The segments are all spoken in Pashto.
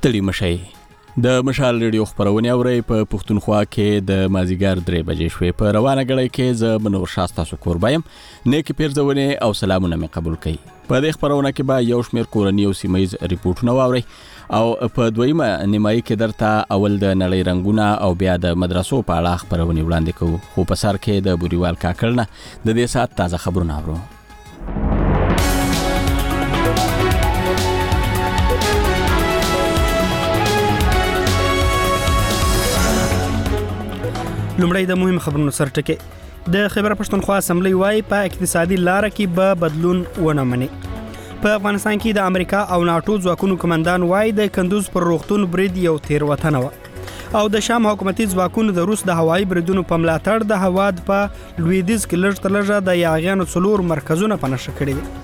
ستړي مشئ. د مشال ریډیو خبرونه اوري په پښتونخوا کې د مازیګر 3 بجې شوې. په روانه غړې کې ز منور شاستا سکوربایم نیکی پیرزونه او سلامونه مې قبول کړي. په دې خبرونه کې به یو شمېر کورنۍ او سیمایز ریپورتونه واوري او په دویمه نیمایي کې درته اول د نړۍ رنگونه او بیا د مدرسو په اړه خبرونه وړاندې کوو. خو په سر کې د بوريوال کاکړنه د دې سات تازه خبرونه اورو. لومړی د مهم خبرونو سر ټکي. د خیبر پښتونخوا اسمبلی وايي په اقتصادي لار کې به بدلون ونه مني. په افغانستان کې د امریکا او ناتو ځواکونو کمانډان وايي د کندوز پر روغتون برید یو تیروتنه و او د شام حکومتي ځواکونو د روس د هوایي بریدونو په ملاتړ د هواد په لویدیځ کې لږ تر لږه د یاغیانو څلور مرکزونه په نښه کړي دي.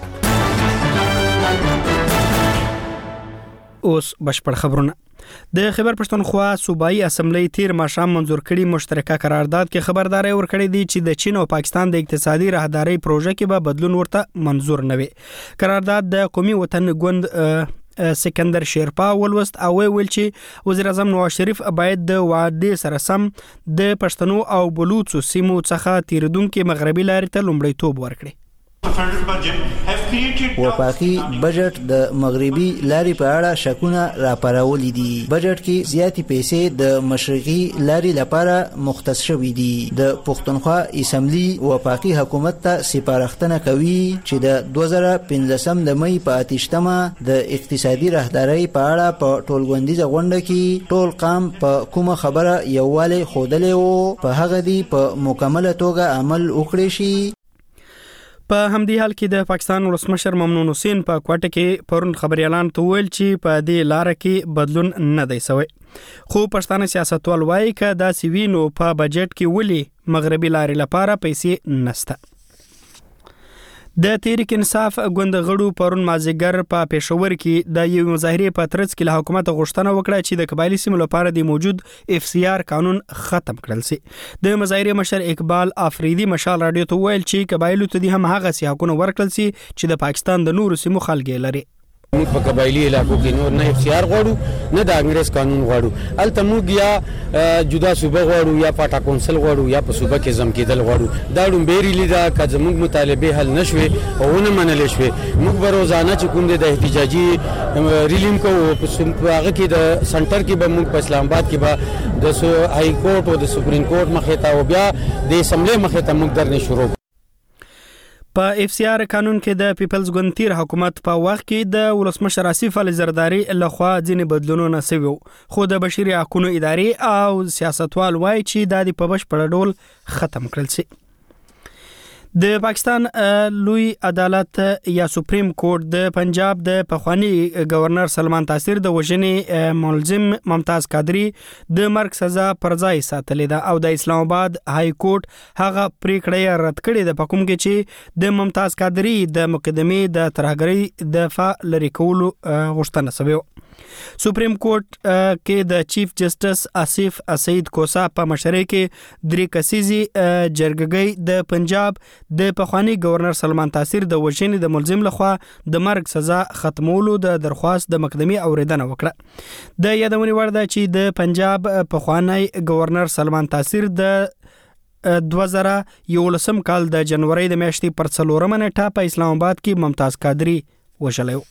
اوس بشپړ خبرونه. د خیبر پښتونخوا صوبایي اسمبلی تیر ماښام منظور کړي مشترکه قرارداد کې خبرداري ورکړې دي چې د چین او پاکستان د اقتصادي راهداري پروژه کې به بدلون ورته منظور نه وي. قرارداد د قومي وطن ګوند سکندر شیرپا ولوست او ویل چې وزیر اعظم نواز شریف باید د وعده سره سم د پښتنو او بلوچو سیمو څخه تیریدونکو مغربي لارې ته لومړیتوب ورکړي. وفاقي بجټ د مغربي لارې په اړه شکونه راپارولي دي. بجټ کې زیاتې پیسې د مشرقي لارې لپاره مختص شوې دي. د پښتونخوا اسمبلی وفاقي حکومت ته سپارښتنه کوي چې د 2015 د مې په 8مه د اقتصادي راهداري په اړه په ټولغونډیزه غونډه کې ټول قام په کومه خبره یووالی خودلې وو په هغه دی په مکمله توګه عمل وکړي شي. په همدې حال کې د پاکستان ولسمشر ممنون حسین په کوټه کې پرون خبريالان ته ویل چې په دې لار کې بدلون نه دی شوی. خو پښتانه سیاستوال وایي چې دا سوینو په بجټ کې ولي مغربي لارې لپاره پیسې نشته. د تحریک انصاف ګوند غړو پرون مازیګر په پېښور کې د یو مظاهره په ترڅ کې له حکومت غوښتنه وکړه چې د قبایلی سیمو لپاره د موجود FCR قانون ختم کړل شي. د مظاهره مشر اقبال افریدي مشال رادیو ته ویل چې قبایلو ته د هم هغه سیاحونه ورکړل شي چې د پاکستان د نورو سیمو خلک لري. موږ په قبایلی علاقو کې نور نه FCR غواړو نه د انګریز قانون غواړو. الته موږ یا جدا صوبه غواړو یا پاټا کونسل غواړو یا په صوبه کې زم کېدل غواړو. دا ډومبېری لیدا که زموږ مطالبه حل نشوي او نه منل شوي موږ به روزانه چې کوم د احتجاجي ریلیم کوو په هغه کې د سنټر کې به موږ په اسلام آباد کې به د هاي کورټ او د سپریم کورټ مخې ته او بیا د اسمبلی مخې ته موږ درنه شروع. په FCR قانون کې د پیپلز ګوند تیر حکومت په وخت کې د ولسمشر آصف علي زرداری لخوا ځینې بدلونونه شوي خو د بشري حقوقو ادارې او سیاستوال وایي چې دا د په بشپړ ډول ختم کړل شي. د پاکستان لوی عدالت یا سپریم کورټ د پنجاب د پخوانی گورنر سلمان تاثیر د وژنې ملزم ممتاز قادری د مرګ سزا پر ځای ساتلې ده او د اسلام آباد های کورټ هغه پریکړه رد کړې ده په کوم کې چې د ممتاز قادری د مقدمې د ترهګرۍ دفاع لري کولو غوښتنه شوې. سپریم کورټ کې د چیف جسټس آصف سعید کوسا په مشرۍ کې 3 کسیزي جرګګۍ د پنجاب د پخوانی گورنر سلمان تاثیر د وژنې د ملزم لخوا د مرګ سزا ختمولو د درخواست د مقدمې اوریدنه وکړه. د یادونې وړ ده چې د پنجاب پخوانی گورنر سلمان تاثیر د 2011 کال د جنوري د میاشتې پر 4 نیټه په اسلام آباد کې ممتاز قادری وژلی.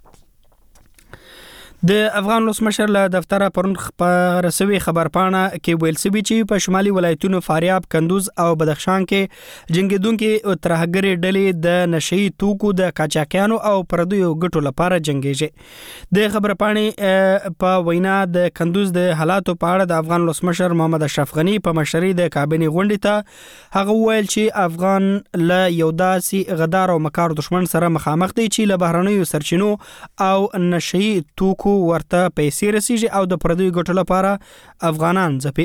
د افغان ولسمشر له دفتره پرون خبر سوي خبرپاڼه کې ویل سوي چې په شمالي ولایتونو فاریاب، کندوز او بدخشان کې جنگیدونکو ترهګري ډلې د نشئی توکو د قاچاقیانو او پردیو ګټو لپاره جنگیږي. د خبرپاڼې په وینا د کندوز د حالاتو په اړه د افغان ولسمشر محمد اشرف غنی په مشرۍ د کابینې غونډې ته هغه ویل چې افغان له یو داسې غدار او مکار دشمن سره مخامخ دی چې له بهرنیو سرچینو او نشئی توکو ورته پیسې رسیږي او د پردیو ګټو لپاره افغانان ځپي.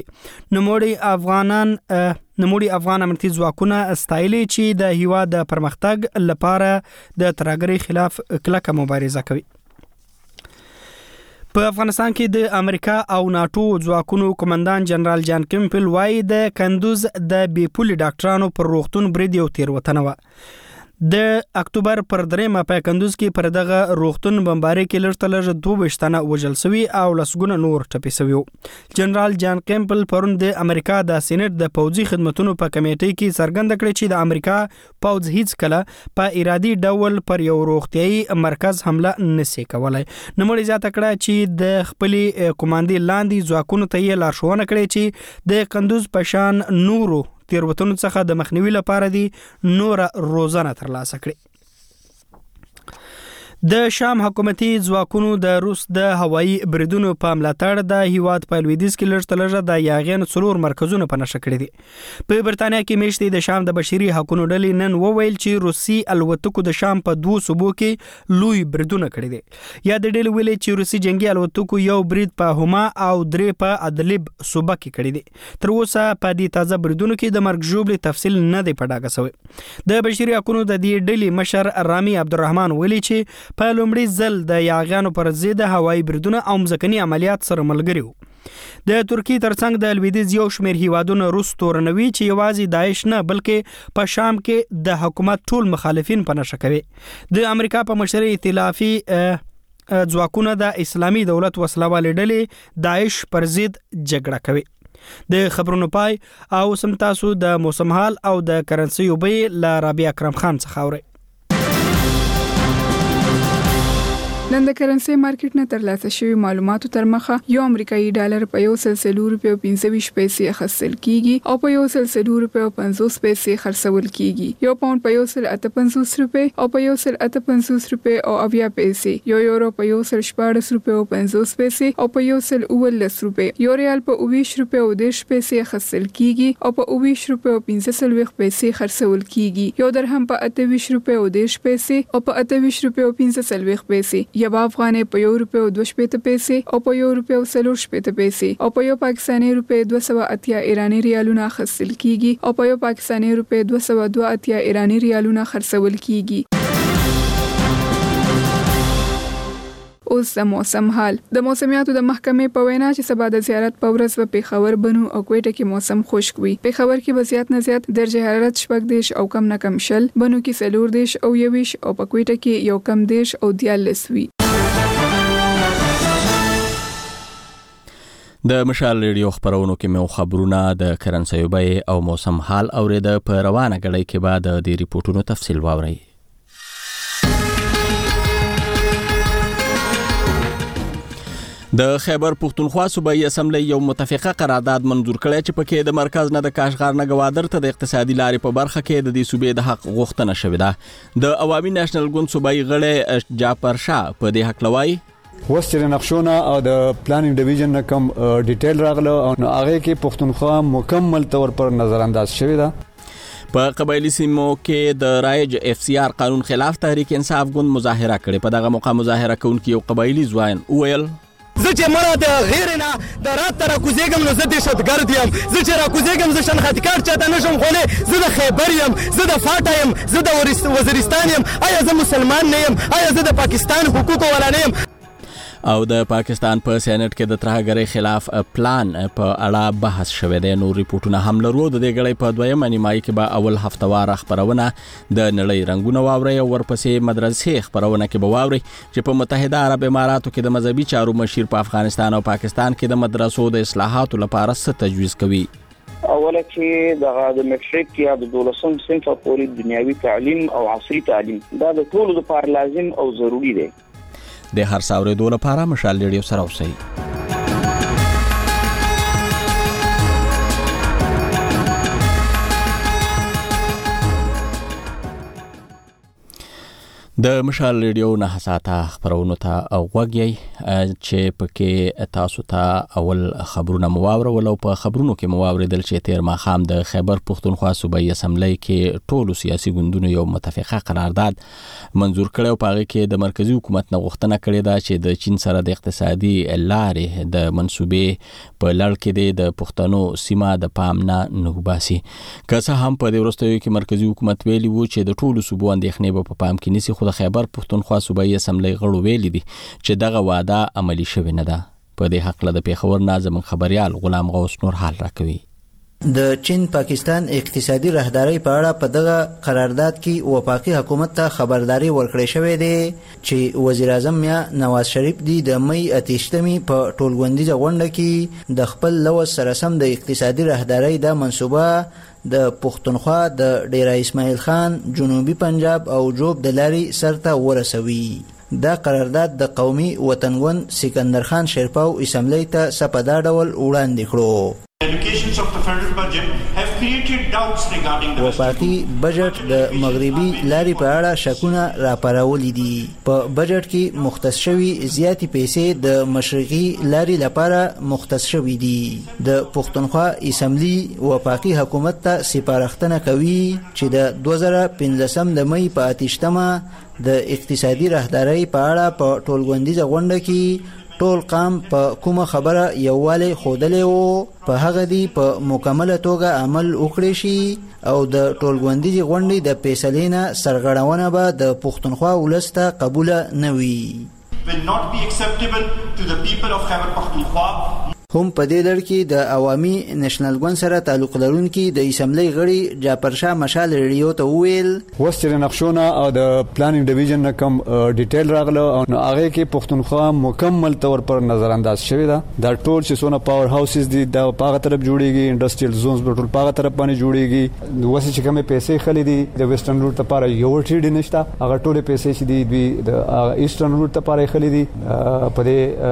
نوموړي افغان امنیتي ځواکونه ستایلي چې د هیواد د پرمختګ لپاره د ترهګرۍ خلاف کلکه مبارزه کوي. په افغانستان کې د امریکا او ناتو ځواکونو کمانډان جنرال جان کیمپل وایي د کندوز د بیپولي ډاکټرانو پر روغتون برید یو تیروتنه و. د اکتوبر پر 3 په کندوز کې پر دغه روغتون بمباري کې لړتلږه 22 تنه وژل شوي او لسګونه نور ټپي شوي. جنرال جان کیمپل پرون د امریکا د سېنات د پوځي خدماتو په کمیټې کې څرګنده کړې چې د امریکا پوځ هیڅ کله په ارادي ډول پر یو روغتيایي مرکز حمله نشي کولای. نوموړي زیاته کړه چې د خپلې کمانډي لاندې ځواکونو ته یې لارښوونه کړې چې د کندوز په شان نورو تیروتنو څخه د مخنیوي لپاره دی نور روزانه ترلاسه کړي. د شام حکومتي ځواکونو د روس د هوایي بریدونو په ملاتړ د هیواد په لویدیځ کې لړتلږه د یاغیان څلور مرکزونه په نشه کړي دي. په برتانیا کې میشتې د شام د بشري حقوقو ډلې نن وویل چې روسي الوتکو د شام په 2 صوبو کې لوی بریدونه کړي دي. یا د ډلې ویلي چې روسي جنگي الوتکو یو برید په هما او 3 په ادلب صوبه کې کړي دي. تر اوسه په دې تازه بریدونو کې د مرګ ژوبلې تفصیل نه دی پټاګه شوی. د بشري حقوقو د دې ډلې مشر رامي عبدالرحمن ویلي چې په لومړي ځل د یاغیانو پر ضد هوایي بریدونه او ځمکني عملیات سره ملګري وو. د ترکی ترڅنګ د لویدیځ یو شمېر هیوادونو روس تورنوي چې یوازې داعش نه بلکې په شام کې د حکومت ټول مخالفین په نشه کوي. د امریکا په مشرۍ ائتلافي ځواکونه د اسلامي دولت وسلوالې ډلې داعش پر ضد جګړه کوي. د خبرونو پای او سمتاسو د موسم حال او د کرنسي وبې ل رابعه اکرم خان څخه اوري. نن د کرنسي مارکیټ نه ترلاسه شوی معلوماتو تر مخه یو امریکایي ډالر په 1.25 روپیو 25 پیسې اخیستل کیږي او په 1.2 روپیو 50 پیسې خرڅول کیږي. یو پاوند په 1.58 روپیو او په 1.58 روپیو او 80 پیسې. یو یورو په 1.14 روپیو 50 پیسې او په 1.19 روپیو. یو ریال په 20 روپیو 10 پیسې اخیستل کیږي او په 20 روپیو 15 پیسې خرڅول کیږي. یو درهم په 28 روپیو 10 پیسې او په 28 روپیو 15 پیسې. یو افغاني په 1 روپیو 2 پیسې او په 1 روپیو 4 پیسې او په یو پاکستاني روپیو 280 ایرانی ریالونه خرڅل کیږي او په یو پاکستاني روپیو 282 ایرانی ریالونه خرڅول کیږي. اوس د موسم حال. د موسمیاتو د محکمې په وینا چې سبا د زیارت په ورځ په پیښور بنو او کوټه کې موسم خشک وي. پیښور کې به زیات نه زیات درجه حرارت 14 او کم نه کم 0، بنو کې 14 او 21 او په کوټه کې یو کم 10 او 14 وي. د مشال ریډیو خبرونو کې مو خبرونه د کرنسي وبې او موسم حال اوریده. په روانه غړي کې بعد د ریپورتونو تفصیل واوري. د خیبر پختونخوا صوبایي اسمبلی یو متفقه قرارداد منظور کړی چې پکې د مرکز نه د کاشغار نه گوادر ته د اقتصادي لارې په برخه کې د دې صوبې د حق غوښتنه شوې ده. د عوامي نېشنل ګوند صوبایي غړی جعفر شاه په دې حق لوي وستر نقشونه او د پلانینګ ډیویژن نه کوم ډیټیل راغله او هغه کې پختونخوا مکمل تور پر نظر انداز شوی ده. په قبایلی سیمو کې د رایج اف سی آر قانون خلاف تحریک انصاف ګوند مظاهره کړې. په دغه موقع مظاهره کوونکي یو قبایلی ځوان وویل زه چې مړه د غیر نه د رات تر کوزېګم نو زه دهشتګرد یم. زه چې را کوزېګم زه شنختکار چاته نشم خولې. زه د خیبر یم، زه د فاټا یم، زه د وزیرستان یم. آیا زه مسلمان نه یم؟ آیا زه د پاکستان حقوقو والا نه یم؟ او د پاکستان په سېنات کې د ترهګرۍ خلاف پلان په اړه بحث شوی دی. نور ریپورتونه هم لرو. د دې غړي په دویمه نیمایي کې به اول هفتوار خبرونه د نړۍ رنگونه واوري او ورپسې مدرسې خبرونه کې به واوري چې په متحده عرب اماراتو کې د مذهبي چارو مشیر په افغانستان او پاکستان کې د مدرسو د اصلاحاتو لپاره څه تجویز کوي. اوله چې د میټریک یا د 12 صنف پورې دنیوي تعلیم او عصري تعلیم دا د ټولو لپاره لازم او ضروری دی. د هر څاورې دوه لپاره مشال ریډیو سره اوسئ. د مشال ریډیو نه ساته خبرونه ته غوږی چې پکې تاسو ته اول خبرونه مواورول او په خبرونو کې مواوریدل چې تیر ماخام د خیبر پختونخوا صوبایي اسمبلی کې ټولو سیاسي ګوندونو یو متفقه قرارداد منظور کړی او په هغه کې د مرکزی حکومت نه غوښتنه کړې ده چې د چین سره د اقتصادي لارې د منسوبې په لړ کې د پښتنو سیمه د پام نه نوباسي. که څه هم په دې وروستیو کې مرکزی حکومت ویلي وو چې د ټولو صوبو اندېښنې به په پام کې نیسي، خو د خیبر پختونخوا صوبایي اسمبلی غړو ویلي دي چې دغه وعده عملی شوې نه ده. په دې حق له د پیښور نه زموږ خبريال غلام غوث نور حال راکوي. د چین پاکستان اقتصادي راهداري په اړه په دغه قرارداد کې وفاقي حکومت ته خبرداري ورکړې شوې ده چې وزیر اعظم یا نواز شریف د مئی 28 په ټولغونډیزه غونډه کې د خپل لوز سره سم د اقتصادي راهداري د منصوبه د پښتونخوا د ډیرا اسماعیل خان جنوبي پنجاب او جوب د لاري سرته ورسوي. دا قرارداد د قومي وطنګون سکندر خان شیرپاو اسمبلی ته سپدا ډول وړاندې کړو. وفاقي بجټ د مغربي لارې په اړه شکونه راپارولي دي. په بجټ کې مختص شوي زیاتې پیسې د مشرقي لارې لپاره مختص شوي دي. د پښتونخوا اسمبلی وفاقي حکومت ته سپارښتنه کوي چې د 2015 د مئی په 28 د اقتصادي راهداري په اړه په ټولغونډیزه غونډه کې ټول قام په کومه خبره یووالی ښودلی و په هغه دی په مکمله توګه عمل وکړي شي او د ټولغونډیزې غونډې د فیصلې نه سرغړونه به د پښتونخوا ولس ته قبوله نه وي. هم په دې لړ کې د عوامي نېشنل ګوند سره تعلق لرونکي د اسمبلی غړي جعفر شاه مشال ریډیو ته وویل وستر نقشونه او د پلانینګ ډیویژن نه کم ډیټیل راغله او هغه کې پښتونخوا مکمل تور پر نظر انداز شوی دا ټول چې سونه پاور هاوسز دي د پاغه طرف جوړیږي انډستریال زونز په ټول پاغه طرف باندې جوړیږي. وسه چې کومه پیسې خلې دي د ویسټرن روټ لپاره یو ټریډ نشته هغه ټول پیسې چې دي د ایسټرن روټ لپاره خلې دي په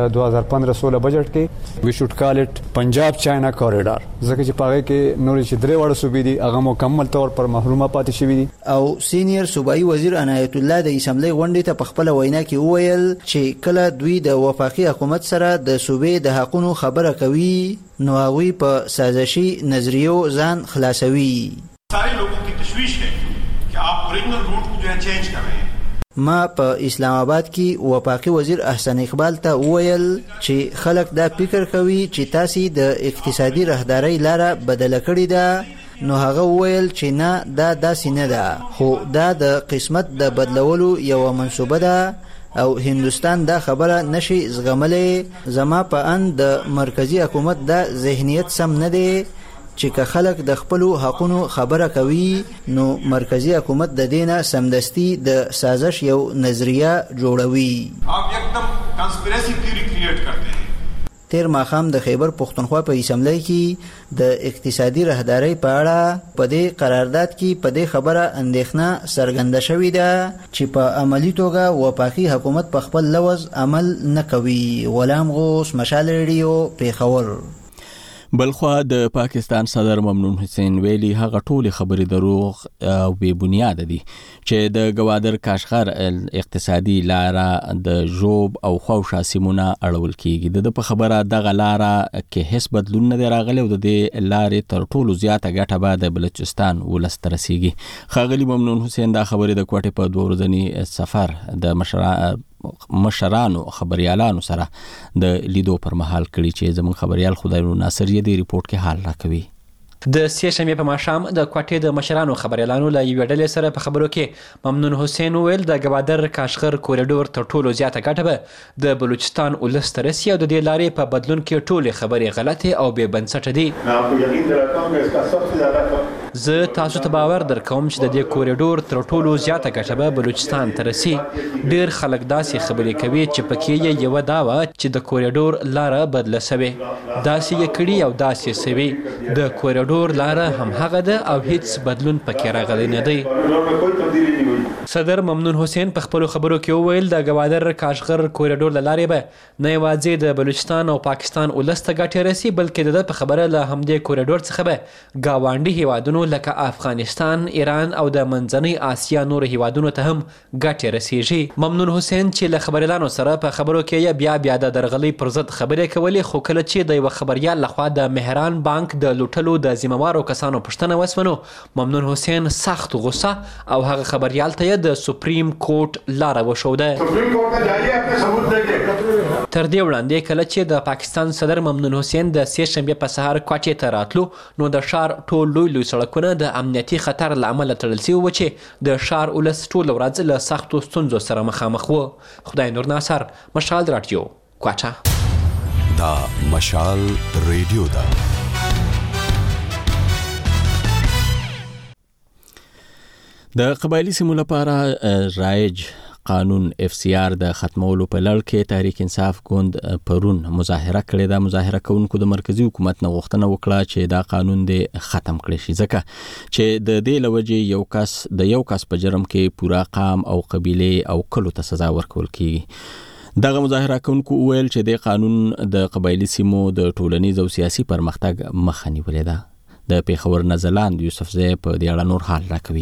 2015-16 بجټ کې call it پنجاب چاینا کوریډور ځکه چې پاره کې نورې چې درې وړ صوبې دي هغه مکمل تور پر محرومه پاتې شوې دي. او سینیئر صوبایي وزیر عنایت الله د اسمبلی غونډې ته په خپل وینا کې وویل چې کله دوی د وفاقي حکومت سره د صوبې د حقونو خبره کوي نو هغوی په سازشي نظریو ځان خلاصوي. سارے لوگوں کی تشویش ہے کہ آپ اوریجنل روٹ کو جو ہے چینج کر رہے ہیں. ما په اسلام آباد کې وفاقي وزیر احسن اقبال ته وویل چې خلک دا فکر کوي چې تاسو د اقتصادي راهداري لاره بدله کړې ده نو هغه وویل چې نه دا داسې نه ده خو دا د قسمت د بدلولو یو منصوبه ده او هندستان دا خبره نشي زغملې. زما په ان د مرکزی حکومت دا ذهنیت سم نه دی چې که خلک د خپل حقونو خبره کوي نو مرکزی حکومت د دینه سمدستي د سازش یو نظریه جوړوي. آپ یکدم کنسپیریسی تھیوری کریټ کرتے ہیں. تیر ماښام د خیبر پښتونخوا په اسمبلی کې د اقتصادي راهداري په اړه په دې قرارداد کې په دې خبره اندېښنه څرګنده شوې ده چې په عملی توګه وفاقي حکومت په خپل لوز عمل نه کوي. غلام غوث مشال ریډیو پیښور. بلخوا د پاکستان صدر ممنون حسین ویلي هغه ټول خبرې دروغ او بے بنیاد دي چې د گوادر کاشغر اقتصادي لاره د جوب او خوشا سیمونه اړول کیږي. د په خبره د غلاره کې هیڅ بدلون نه راغلی او د لارې تر ټولو زیاته ګټه به د بلوچستان ولست رسیږي. خاغلی ممنون حسین دا خبرې د کوټې په 2 ورځني سفر د مشرانو خبريالانو سره د لیدو پر مهال کړي چې زمون خبريال خدای ناصر یې د ریپورت کې حال راکوي. د سې شنبه په ماښام د کوټې د مشرانو خبريالانو له یو ډلې سره په خبرو کې ممنون حسین ویل د گوادر کاشغر کوریډور تر ټولو زیاته ګټه به د بلوچستان ولست رسي او د دې لارې په بدلون کې ټولې خبرې غلطه او بې بنسټه دي. زه تاسو ته باور درکوم چې د دې کوریډور تر ټولو زیاته ګټه به بلوچستان ته رسي. ډیر خلک داسې خبرې کوي چې پکې یو داوا چې د کوریډور لاره بدله شوه داسې یې کړي او داسې سوي. د کوریډور لاره هم هغه ده او هیڅ بدلون پکې راغلی نه دی. صدر ممنون حسین په خپل خبرو کې وویل د گوادر کاشغر کوریډور لارې به نه یوازې د بلوچستان او پاکستان ولست ګټه رسي بلکې د خبره له همدې کوریډور څخه به گاونډي هیوادونو لکه افغانستان، ایران او د منځنۍ آسیا نور هیوادونو ته هم ګټه رسیږي. ممنون حسین چې له خبريالانو سره په خبرو کې بیا د درغلي پر ضد خبرې کولې خو کله چې د یو خبريال لخوا د مهران بانک د لوټلو د ذمہوارو کسانو پوښتنه وسونه ممنون حسین سخت غوسه او هغه خبريال ته د سپریم کورټ لاره وښوده. تر دې وړاندې کله چې د پاکستان صدر ممنون حسین د سې شنبه په سهار کوټې ته راتلو نو د شار ټول لوی سړکونه د امنیتي خطر له امله تړل شوي و چې د شار ولس ټول ورځ له سختو ستونزو سره مخامخ و. خدای نور ناصر، مشال رادیو، کوټه. دا مشال ریډیو ده. د قبایلی سیمو لپاره رایج قانون FCR د ختمولو په لړ کې تحریک انصاف ګوند پرون مظاهره کړې ده. مظاهره کوونکو د مرکزی حکومت نه غوښتنه وکړه چې دا قانون دې ختم کړي شي ځکه چې د دې لوجې یو کس په جرم کې پورا قام او قبیله او کلو ته سزا ورکول کیږي. دغه مظاهره کوونکو ویل چې د قانون د قبایلی سیمو د ټولنیز او سیاسي پرمختګ مخه نیولې ده. د پیښور نزلاند یوسفزی په دې اړه نور حال راکوي.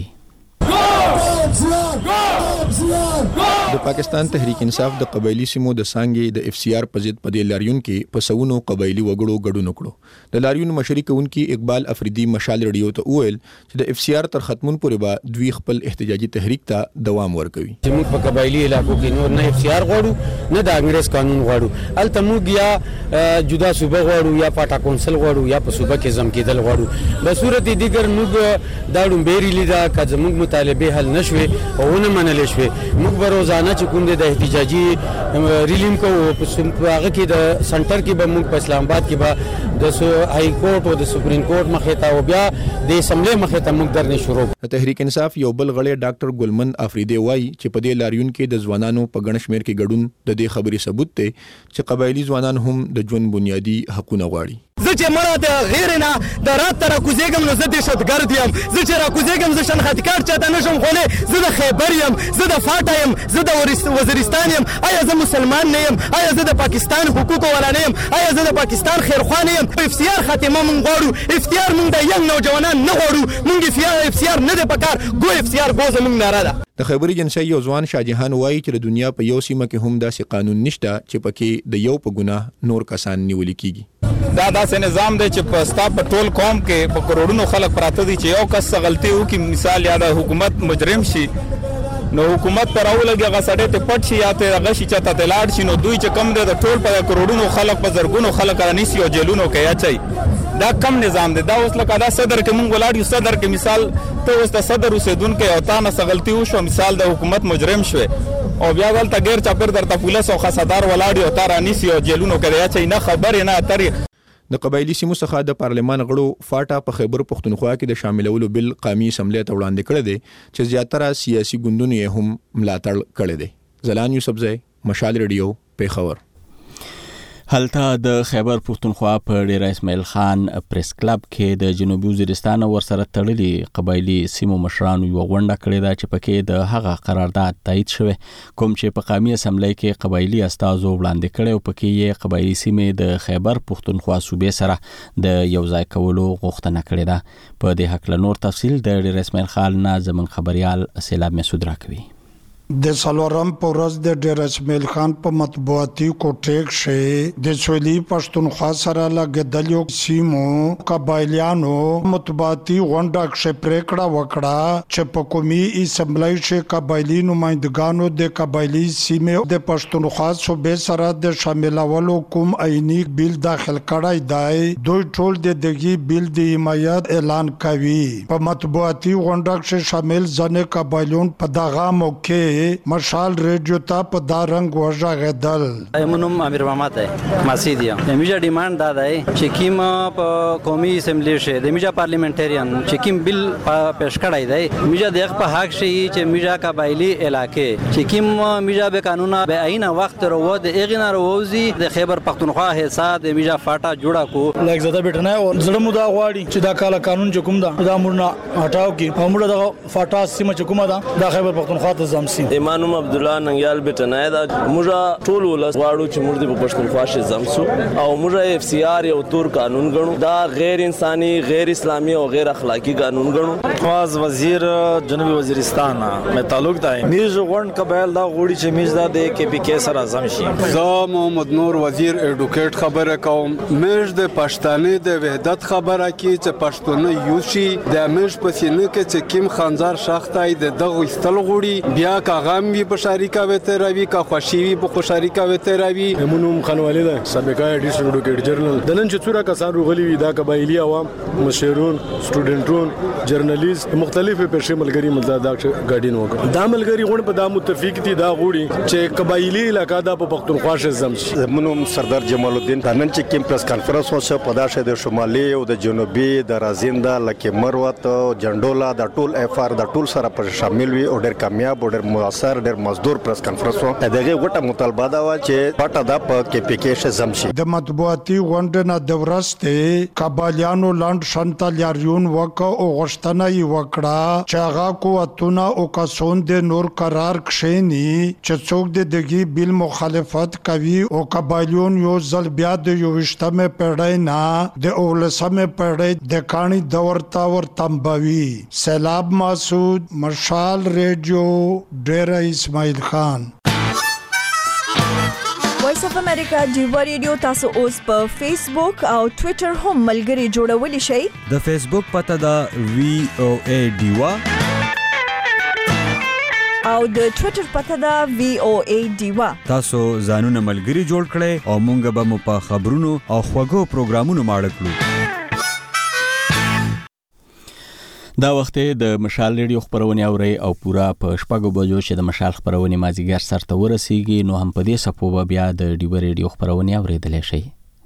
د پاکستان تحریک انصاف د قبایلی سیمو د سانګې د FCR په ضد په دې لاریون کې په سونو قبایلی وګړو ګډون وکړو. د لاریون مشري کوونکی اقبال افریدي مشال ریډیو ته وویل چې د FCR تر ختمون پورې به دوی خپل احتجاجي تحریک ته دوام ورکوي. موږ په قبایلی علاقو کې نور نه FCR غواړو نه د انګریز قانون غواړو. الته موږ یا جدا صوبه غواړو یا پاټا کونسل غواړو یا په صوبه کې ځم کېدل غواړو. په صورت دیګر موږ دا ډومبېری لیدا که زموږ مطالبه حل نشوي او نه منل شوي موږ به روزانه چې کوم د احتجاجي ریلیم کوو په هغه کې د سنټر کې به موږ په اسلام آباد کې به د هائی کورټ او د سپریم کورټ مخې ته او بیا د اسمبلی مخې ته موږ درنه شروع. تحریک انصاف یو بل غړی ډاکټر ګلمن افریدي وایي چې په دې لاریون کې د ځوانانو په ګڼ شمېر کې ګډون د دې خبرې ثبوت دی چې قبایلی ځوانان هم د ژوند بنیادی حقونه غواړي. زه چې مړه د غیر نه د رات ته راکوزېږم نو زه دهشتګرد یم. زه چې راکوزېږم زه شنختکار چاته نشم خولی. زه د خیبر یم، زه د فاټا یم، زه د وزیرستان یم. آیا زه مسلمان نه یم؟ آیا زه د پاکستان حقوقو والا نه یم؟ آیا زه د پاکستان خیرخوا نه یم؟ FCR خاتمه موږ غواړو. FCR موږ د ینګ نوجوانان نه غواړو. موږ FCR نه دی پکار. ګو FCR ګو زموږ ناره ده. د خیبر ایجنسی یو ځوان شاهجهان وایي چې د دنیا په یو سیمه کې هم داسې قانون نشته چې پکې د یو په ګناه نور کسان نیول کیږي. دا داسې نظام دی چې په ستا په ټول قوم کې په کروڑونو خلک پراته دي چې یو کس غلطي وکړي، مثال یا د حکومت مجرم شي نو حکومت پر اولګي غسړې ته پټ شي یا ته غشي چاته تلاړ شي نو دوی چې کم دی د ټول په کروڑونو خلک په زرګونو خلک رانیسي او جیلونو کې اچي. دا کم نظام دی. دا اوس لکه دا صدر کې مونږ ولاړ یو صدر کې مثال ته اوس د صدر اوسیدونکو او تا نه غلطي وشو مثال د حکومت مجرم شوی او بیا دلته غیر چاپر درته پولیس او خاصدار ولاړ او تا رانیسي او جیلونو کې اچي نه خبر نه اتري. د قبایلی سیمو څخه د پارلمان غړو فاټا په خیبر پښتونخوا کې د شاملولو بل قومي اسمبلی ته وړاندې کړی دی چې زیاتره سیاسي ګوندونو یې هم ملاتړ کړی دی. زلان یوسفزی، مشال ریډیو، پیښور. هلته د خیبر پښتونخوا په ډیره اسماعیل خان پریس کلب کې د جنوبي وزیرستان ورسره تړلي قبایلی سیمو مشرانو یو غونډه کړې ده چې پکې د هغه قرارداد تایید شوی کوم چې په قومي اسمبلی کې قبایلی استازو وړاندې کړي او پکې یې قبایلی سیمې د خیبر پښتونخوا صوبې سره د یو ځای کولو غوښتنه کړې ده. په دې حق له نور تفصیل د ډیره اسماعیل خان نه زمون خبريال سیلاب مسعود راکوي. د سلورم پورز د ډیر اسماعیل خان په مطبوعاتي کوټه کې د سویلي پښتونخوا سره لګیدلو سیمو قبایلیانو مطبوعاتي غونډه کې پریکړه وکړه چې په قومي اسمبلی کې قبایلی نمائندګانو د قبایلی سیمو د پښتونخوا صوبې سره د شاملولو کوم عیني بیل داخل کړای دی. دوی ټول د دغه بیل د حمایت اعلان کوي. په مطبوعاتي غونډه کې شامل ځنه قبایلیون په دغه موقع مشال ریډیو ته په دا رنگ وژغېدل. منم امیر محمد ہے مسیدیا میجا ډیماند دا دی چې کیم په قومي اسمبلی شه د میجا پارلیمنټریان چې کیم بیل پیش کړای دی میجا دغه په حق شي چې میجا قبایلی علاقې چې کیم میجا به قانون به عین وخت ورو د اغنا روزي د خیبر پختونخوا حساب د میجا فاټا جوړا کو لکه زده بیٹنه او زړه مو دا غواړي چې دا کال قانون چې کوم دا مورنا هټاو کی او موږ د فاټا سیمه چې کومه دا خیبر پختونخوا ته زمسي. ایمانم عبد الله ننګیال بیٹنه دا موږ ټول ولس غواړو چې موږ د پښتونخوا شه زمسو او موږ FCR یو تور قانون غنو دا غیر انساني غیر اسلامي او غیر اخلاقی قانون غنو. خواز وزیر جنوبی وزیرستان مې تعلق دی میز غون قبایل دا غوړي چې میز دا د KPK سره اعظم شي. زه محمد نور وزیر ایډوکیټ خبره کوم. میز د پښتانه د وحدت خبره کی چې پښتون یو شي د میز په سینې کې چې کیم خنزار شاختای د دغه استل غوړي بیا غم وي په شریکا وته راوي کا خوشي وي په شریکا وته راوي. منوم خانوالی ده سابقه ایډیشن ډوکټ جرنل د نن چې څوره کسان روغلي وي دا قبایلی عوام مشرون سټوډنټون جرنالیست مختلفه پېښې ملګری مزدا ګاډین وکړه. دا ملګری غون په دا متفق دي دا غوړي چې قبایلی علاقہ دا په پښتونخوا شزم شي. منوم سردار جمال الدین نن چې کوم پریس کانفرنس وشو په دا شه د شمالي او د جنوبي د رازیندا لکه مروت جندولا د ټول اف ار د ټول سره پر شامل وي او ډېر کامیاب او ډېر موثر ډېر مزدور پریس کانفرنس و. دغه غټه مطالبه دا و چې پټه دا په کې پی کې شزم شي. د مطبوعاتي غونډه د ورسته کابالیانو لاند شانتل یاریون وک او غشتنه ی وکړه چې هغه قوتونه او کسون د نور قرار کښینی چې څوک د دغه بل مخالفت کوي او کابالیون یو ځل بیا د یوشتمه پیړۍ نه د اولسمه پیړۍ د کانی دور تا ور تنبوي. سیلاب مسعود مشال ریډیو ډیره اسماعیل خان. وایس اف امریکا ډیوا ریډیو تاسو اوس په فیسبوک او ټوئیټر هم ملګری جوړولی شئ. د فیسبوک پته دا VOA ډیوا او د ټوئیټر پته دا VOA ډیوا. تاسو ځانونه ملګری جوړ کړئ او مونږ به مو په خبرونو او خوږو پروګرامونو ماړه کړو. دا وخت د مشال ریډیو خبرونه اوري او پورا په شپږو بجو چې د مشال خبرونه مازیګر سره ورسیږي نو هم په دې سپو بیا د ډیو ریډیو خبرونه اوریدل شي.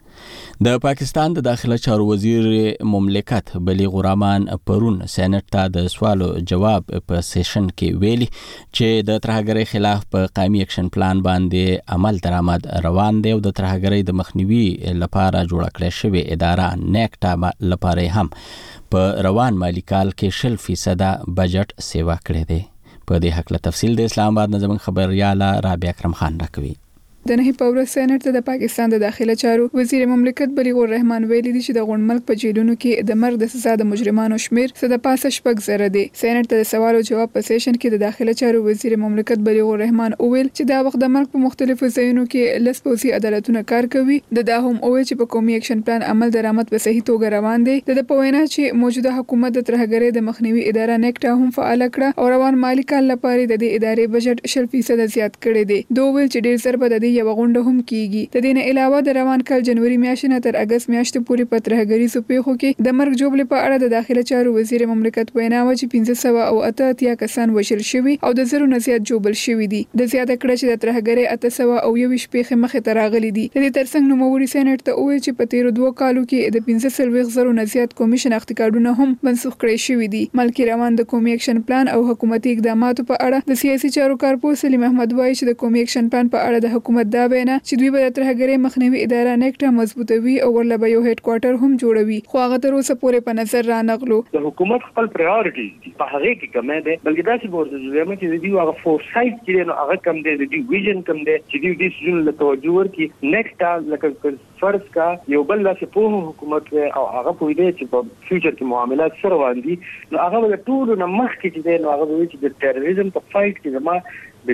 د پاکستان د داخله چارو وزیر مملکت بلیغ الرحمن پرون سېنات ته د سوالو جواب په سیشن کې ویلي چې د ترهګرۍ خلاف په قومي اکشن پلان باندې عمل درآمد روان دی او د ترهګرۍ د مخنیوي لپاره جوړ کړل شوی اداره نیکټا لپاره هم په روان مالی کال کې 0% بجټ سیوا کړی دی. په دې حق له تفصیل د اسلام آباد نظم خبرياله رابعه اکرم خان راکوي. د نه پاور سېنات ته د پاکستان د داخله چارو وزیر مملکت بلیغ الرحمن ویلي دي چې د غون ملک په جیلونو کې د مرګ د سزا د مجرمانو شمیر څه د پاسه شپږ زره دی. سېنات ته د سوال او جواب په سیشن کې د داخله چارو وزیر مملکت بلیغ الرحمن اویل چې دا وخت د مرګ په مختلفو ځایونو کې لس پوزي عدالتونه کار کوي. دا هم اویل چې په قومي اکشن پلان عمل درآمد په صحیح توګه روان دی. د پوینا چې موجوده حکومت د ترهګرۍ د مخنیوي اداره نیکټا هم فعال کړه او روان مالی کال لپاره د دې ادارې بجټ 0% زیات کړی دی. دوی ویل چې ډیر زر به د دې یو غونډه هم کیږي. د دې نه علاوه د روان کال جنوري میاشتې نه تر اگست میاشتې پورې په ترهګریزو پیښو کې د مرګ جوړې په اړه د داخله چارو وزیر مملکت وینا و چې 1588 کسان وژل شوي او د زرو نه زیات جوړل شوي دي. د زیاته کړه چې د ترهګرۍ 821 پیښې مخې ته راغلي دي. د دې ترڅنګ نوموړي سېنات ته وویل چې په تیرو 2 کالو کې د 15 زرو نه زیات قومي شناختی کارتونه هم منسوخ کړي شوي دي. ملکی روان د قومي اکشن پلان او حکومتي اقداماتو په اړه د سیاسي چارو کارپوه سلیم احمد وایي چې د قومي اکشن پلان په اړه د حکومت دا وینا چې دوی به د ترهګرۍ مخنیوي اداره نیکټا مضبوطوي او ورله به یو هډ کوارټر هم جوړوي. خو هغه تر اوسه پورې په نظر را نغلو. د حکومت خپل پرایورټي په هغه کې کومه ده بلکې دا چې ورته ځم چې دوی هغه فورسایت کې نو هغه کم دی د ویژن کم دی چې دوی د سجن له توجه ورکړي نیکټا لکه فرض کا یو بل لاس په حکومت او هغه په دې چې په فیوچر کې معاملات سره روان دي نو هغه د ټولو نه مخکې چې دی نو هغه چې د تروریزم په فایټ کې زما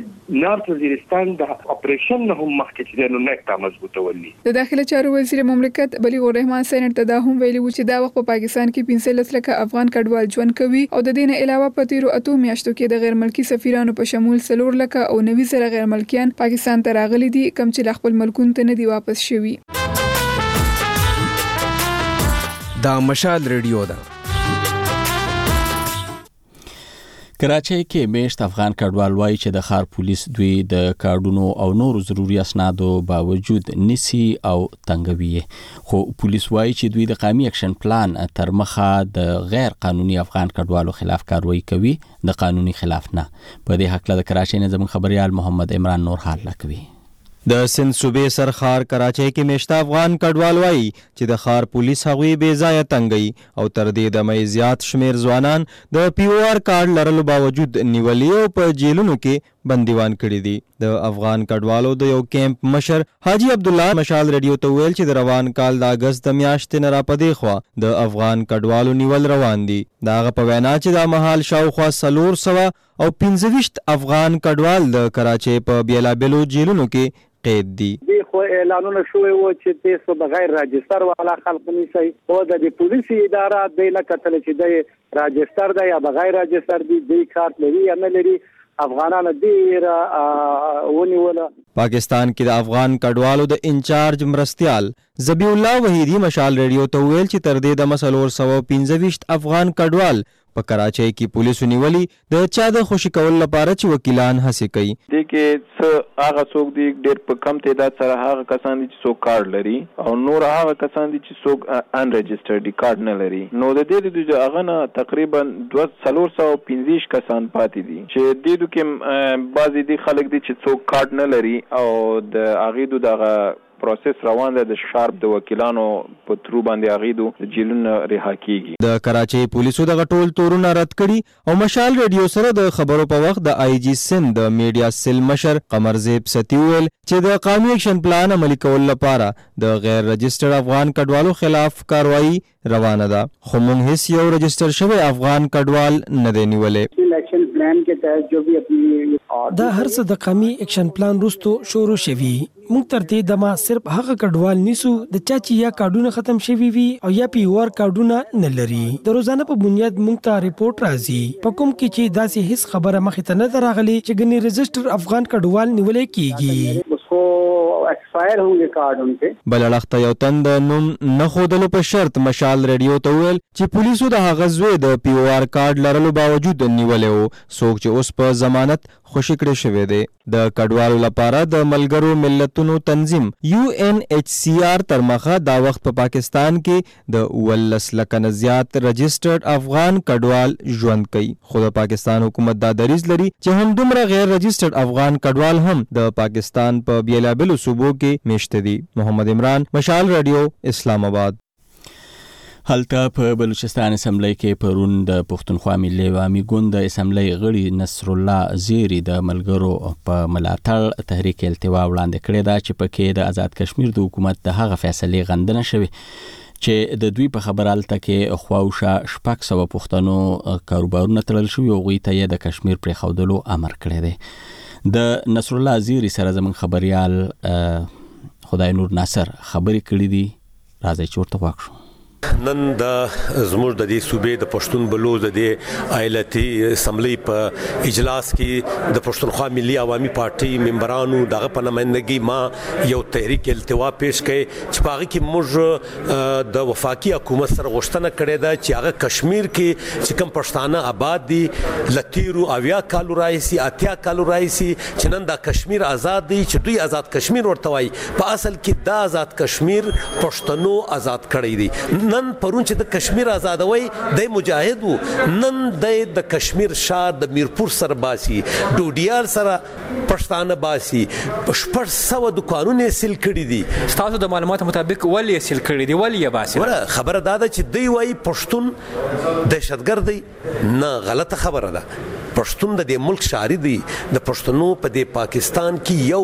د نارت وزیرستان د اپریشن نه هم مخکې چې نو نیکټا مضبوطولي. د داخله چارو وزیر مملکت بلیغ الرحمن سېنات ته دا هم ویلي و چې دا وخت په پاکستان کې 15 لکه افغان کډوال ژوند کوي او د دې نه علاوه په تیرو 8 میاشتو کې د غیر ملکی سفیرانو په شمول 4 لکه او 90 زره غیر ملکیان پاکستان ته راغلي دي کوم چې خپل ملکونو ته نه دي واپس شوي. دا مشال ریډیو ده. کراچۍ کې میشت افغان کډوال وایي چې د ښار پولیس دوی د کارډونو او نورو ضروري اسنادو باوجود نسی او تنګوي. خو پولیس وایي چې دوی د قومي اکشن پلان تر مخه د غیر قانوني افغان کډوالو خلاف کاروایی کوي د قانوني خلاف نه. په دې حق له کراچۍ نه زموږ خبريال محمد عمران نور حال راکوي. د سند صوبې سرخار کراچۍ کې میشته افغان کډوال وایي چې د ښار پولیس هغوی بې ځایه تنګوي او تر دې دمه زیات شمیر ځوانان د POR کارډ لرلو باوجود نیولي او په جیلونو کې بندیوان کړي دي. د افغان کډوالو د یو کیمپ مشر حاجی عبد الله مشال ریډیو ته ویل چې د روان کال د اگست د میاشتې نه را پدې خوا د افغان کډوالو نیول روان دي. دا هغه په وینا چې دا مهال شاوخوا 400 او 25 افغان کډوال د کراچۍ په بیلابیلو جیلونو کې قید دي. خو اعلانونه شوی و چې تاسو بغیر راجستر والا خلک نیسي او د پولیس اداره د نه کتل چې د راجستر دی یا بغیر راجستر دی د کارت لري یا نه لري افغانانو ډیر ونیوله. پاکستان کې د افغان کډوالو د انچارج مرستیال ذبیح الله وحیدی مشال ریډیو ته ویل چې تر دې د مسلور 115 افغان کډوال په کراچۍ کې پولیسو نیولي د چا د خوشي کول لپاره چې وکیلان هڅې کوي. دې کې څه هغه څوک دي ډېر په کم تعداد سره هغه کسان دي چې څوک کارډ لري او نور هغه کسان دي چې څوک ان رجسټرډ دي کارډ نه لري. نو د دې د هغه نه تقریبا 415 کسان پاتې دي چې دې کې بعضې دي خلک دي چې څوک کارډ نه لري او د هغې دغه پروسس روان ده د شارپ د وکیلانو په ترو باندې اغیدو د جیلونو رها کیږي. د کراچۍ پولیسو د غټول تورونه رد کړي او مشال ریډیو سره د خبرو په وخت د آی جی سند د میډیا سیل مشر قمرزیب ستی ویل چې د قانوني اکشن پلان عملي کول لپاره د غیر رجسټرډ افغان کډوالو خلاف کاروایی روانه ده خو موږ هیڅ یو رجسټر شوی افغان کډوال نه دی نیولې. اکشن پلان के तहत जो भी अपनी دا هر څه د قومي اکشن پلان وروسته شروع شوی. موږ تر دې دمه صرف هغه کډوال نیسو د چا چې یا کارډونه ختم شوي وي او یا پی ور کارډونه نه لري. د روزانه په بنیاد موږ ته ریپورت راځي په کوم کې چې داسې هیڅ خبره مخې ته نه راغلي چې ګنې رجسټر افغان کډوال نیولې کیږي. उसको एक्सपायर होंगे कार्ड उनके. بل اړخته یو تند نوم نه خودلو په شرط مشال ریډیو ته ویل چې پولیسو د هغه زوی د پی او آر کارډ لرلو باوجود نیولې وو څوک چې اوس په ضمانت خوشی کړی شوی دی. د کډوالو لپاره د ملګرو ملتونو تنظیم یو ان ایچ سی آر تر مخه دا وخت په پاکستان کې د 19 لک نه زیات رجسټرډ افغان کډوال ژوند کوي خو د پاکستان حکومت دا دریځ لري چې هم دومره غیر رجسټرډ افغان کډوال هم د پاکستان په بیلابلو صوبو کې میشته دي. محمد عمران مشال ریډیو اسلام آباد. هلته په بلوچستان اسمبلی کې پرون د پښتونخوا ملي عوامي ګوند د اسمبلی غړي نصر الله زیری د ملګرو په ملاتړ تحریک التوا وړاندې کړې ده چې پکې د آزاد کشمیر د حکومت د هغه فیصلې غندنه شوې چې د دوی په خبرالته کې خواوشا 600 پښتنو کاروبارونه تړل شوي او غوي ته د کشمیر پرې خودلو امر کړی دی. د نصر الله زیری سره زمون خبريال خدای نور ناصر خبرې کړې دي راځي چې ورته واښو. نن د زموږ د دې صوبې د پښتون بلوز د ایالتي اسمبلی په اجلاس کې د پښتونخوا ملي عوامي پارټي ممبرانو دغه په نمائندګي ما یو تحریک التوا پیش کړي چې په هغه کې موږ د وفاقي حکومت سره غوښتنه کړې ده چې هغه کشمیر کې چې کوم پښتانه آباد دي لتیرو اویا کالو راځي اتیا کالو راځي چې نن د کشمیر آزاد دي چې دوی آزاد کشمیر ورته وایي په اصل کې د آزاد کشمیر پښتنو آزاد کړی دي. نن پرون چې د کشمیر آزادوي د مجاهد وو نن د کشمیر شار د میرپور سره باسي ډوډیار سره پښتانه باسي پښپړ سو د قانون سیل کړی دي. تاسو د معلوماتو مطابق ولې سیل کړی دي ولې باسي خبره دا ده چې دوی وایي پښتون دهشتګرد دی نه غلطه خبره ده. پښتون د دې ملک شاعری دی د پښتنو په دې پاکستان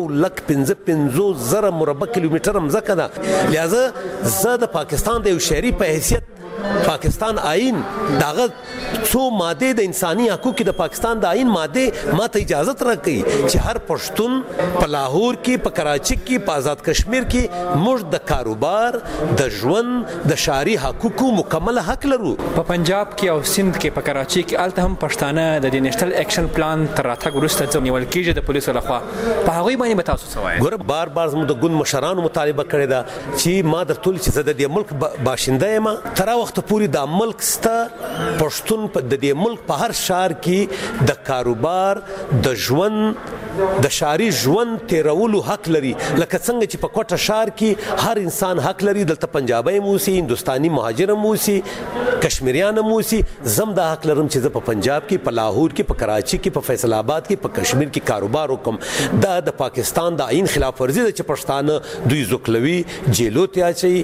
کې 1,55,000 مربع کیلومتر مځکه ده لہذا زه د پاکستان د یو شهري په حیثیت پاکستان آئین داغه څو ماده د انساني حقوقو د پاکستان د آئین ماده ماته اجازه راکړي چې هر پښتون په لاهور کې په کراچۍ کې په آزاد کشمیر کې موږ د کاروبار د ژوند د شهري حقوقو مکمل حق لرو. په پنجاب کې او سند کې په کراچۍ کې الته هم پښتانه د نېشنل اکشن پلان تر راتګ وروسته نیول کېږي د پولیسو لخوا په هغه باندې به تاسو څه وایي؟ ګوره بار زموږ د ګوند مشرانو مطالبه کړې ده چې ما درته ویل چې زه د دې ملک باشنده یم تر وخت پورې د ملک ستا پښتون په د دې ملک په هر شهر کې د کاروبار د ژوند د شهري ژوند تیرولو حق لري لکه څنګه چې په کوټه شهر کې هر انسان حق لري دلته پنجابی موسی هندستاني مهاجر موسی کشمیریان موسی زم د حق لرم چې زه په پنجاب کې په لاهور کې په کراچۍ کې په فیصل آباد کې په کشمیر کې کاروبار وکم. دا د پاکستان د آئین خلاف ورزي ده چې پښتانه دوی زوکلوي جیلو ته اچي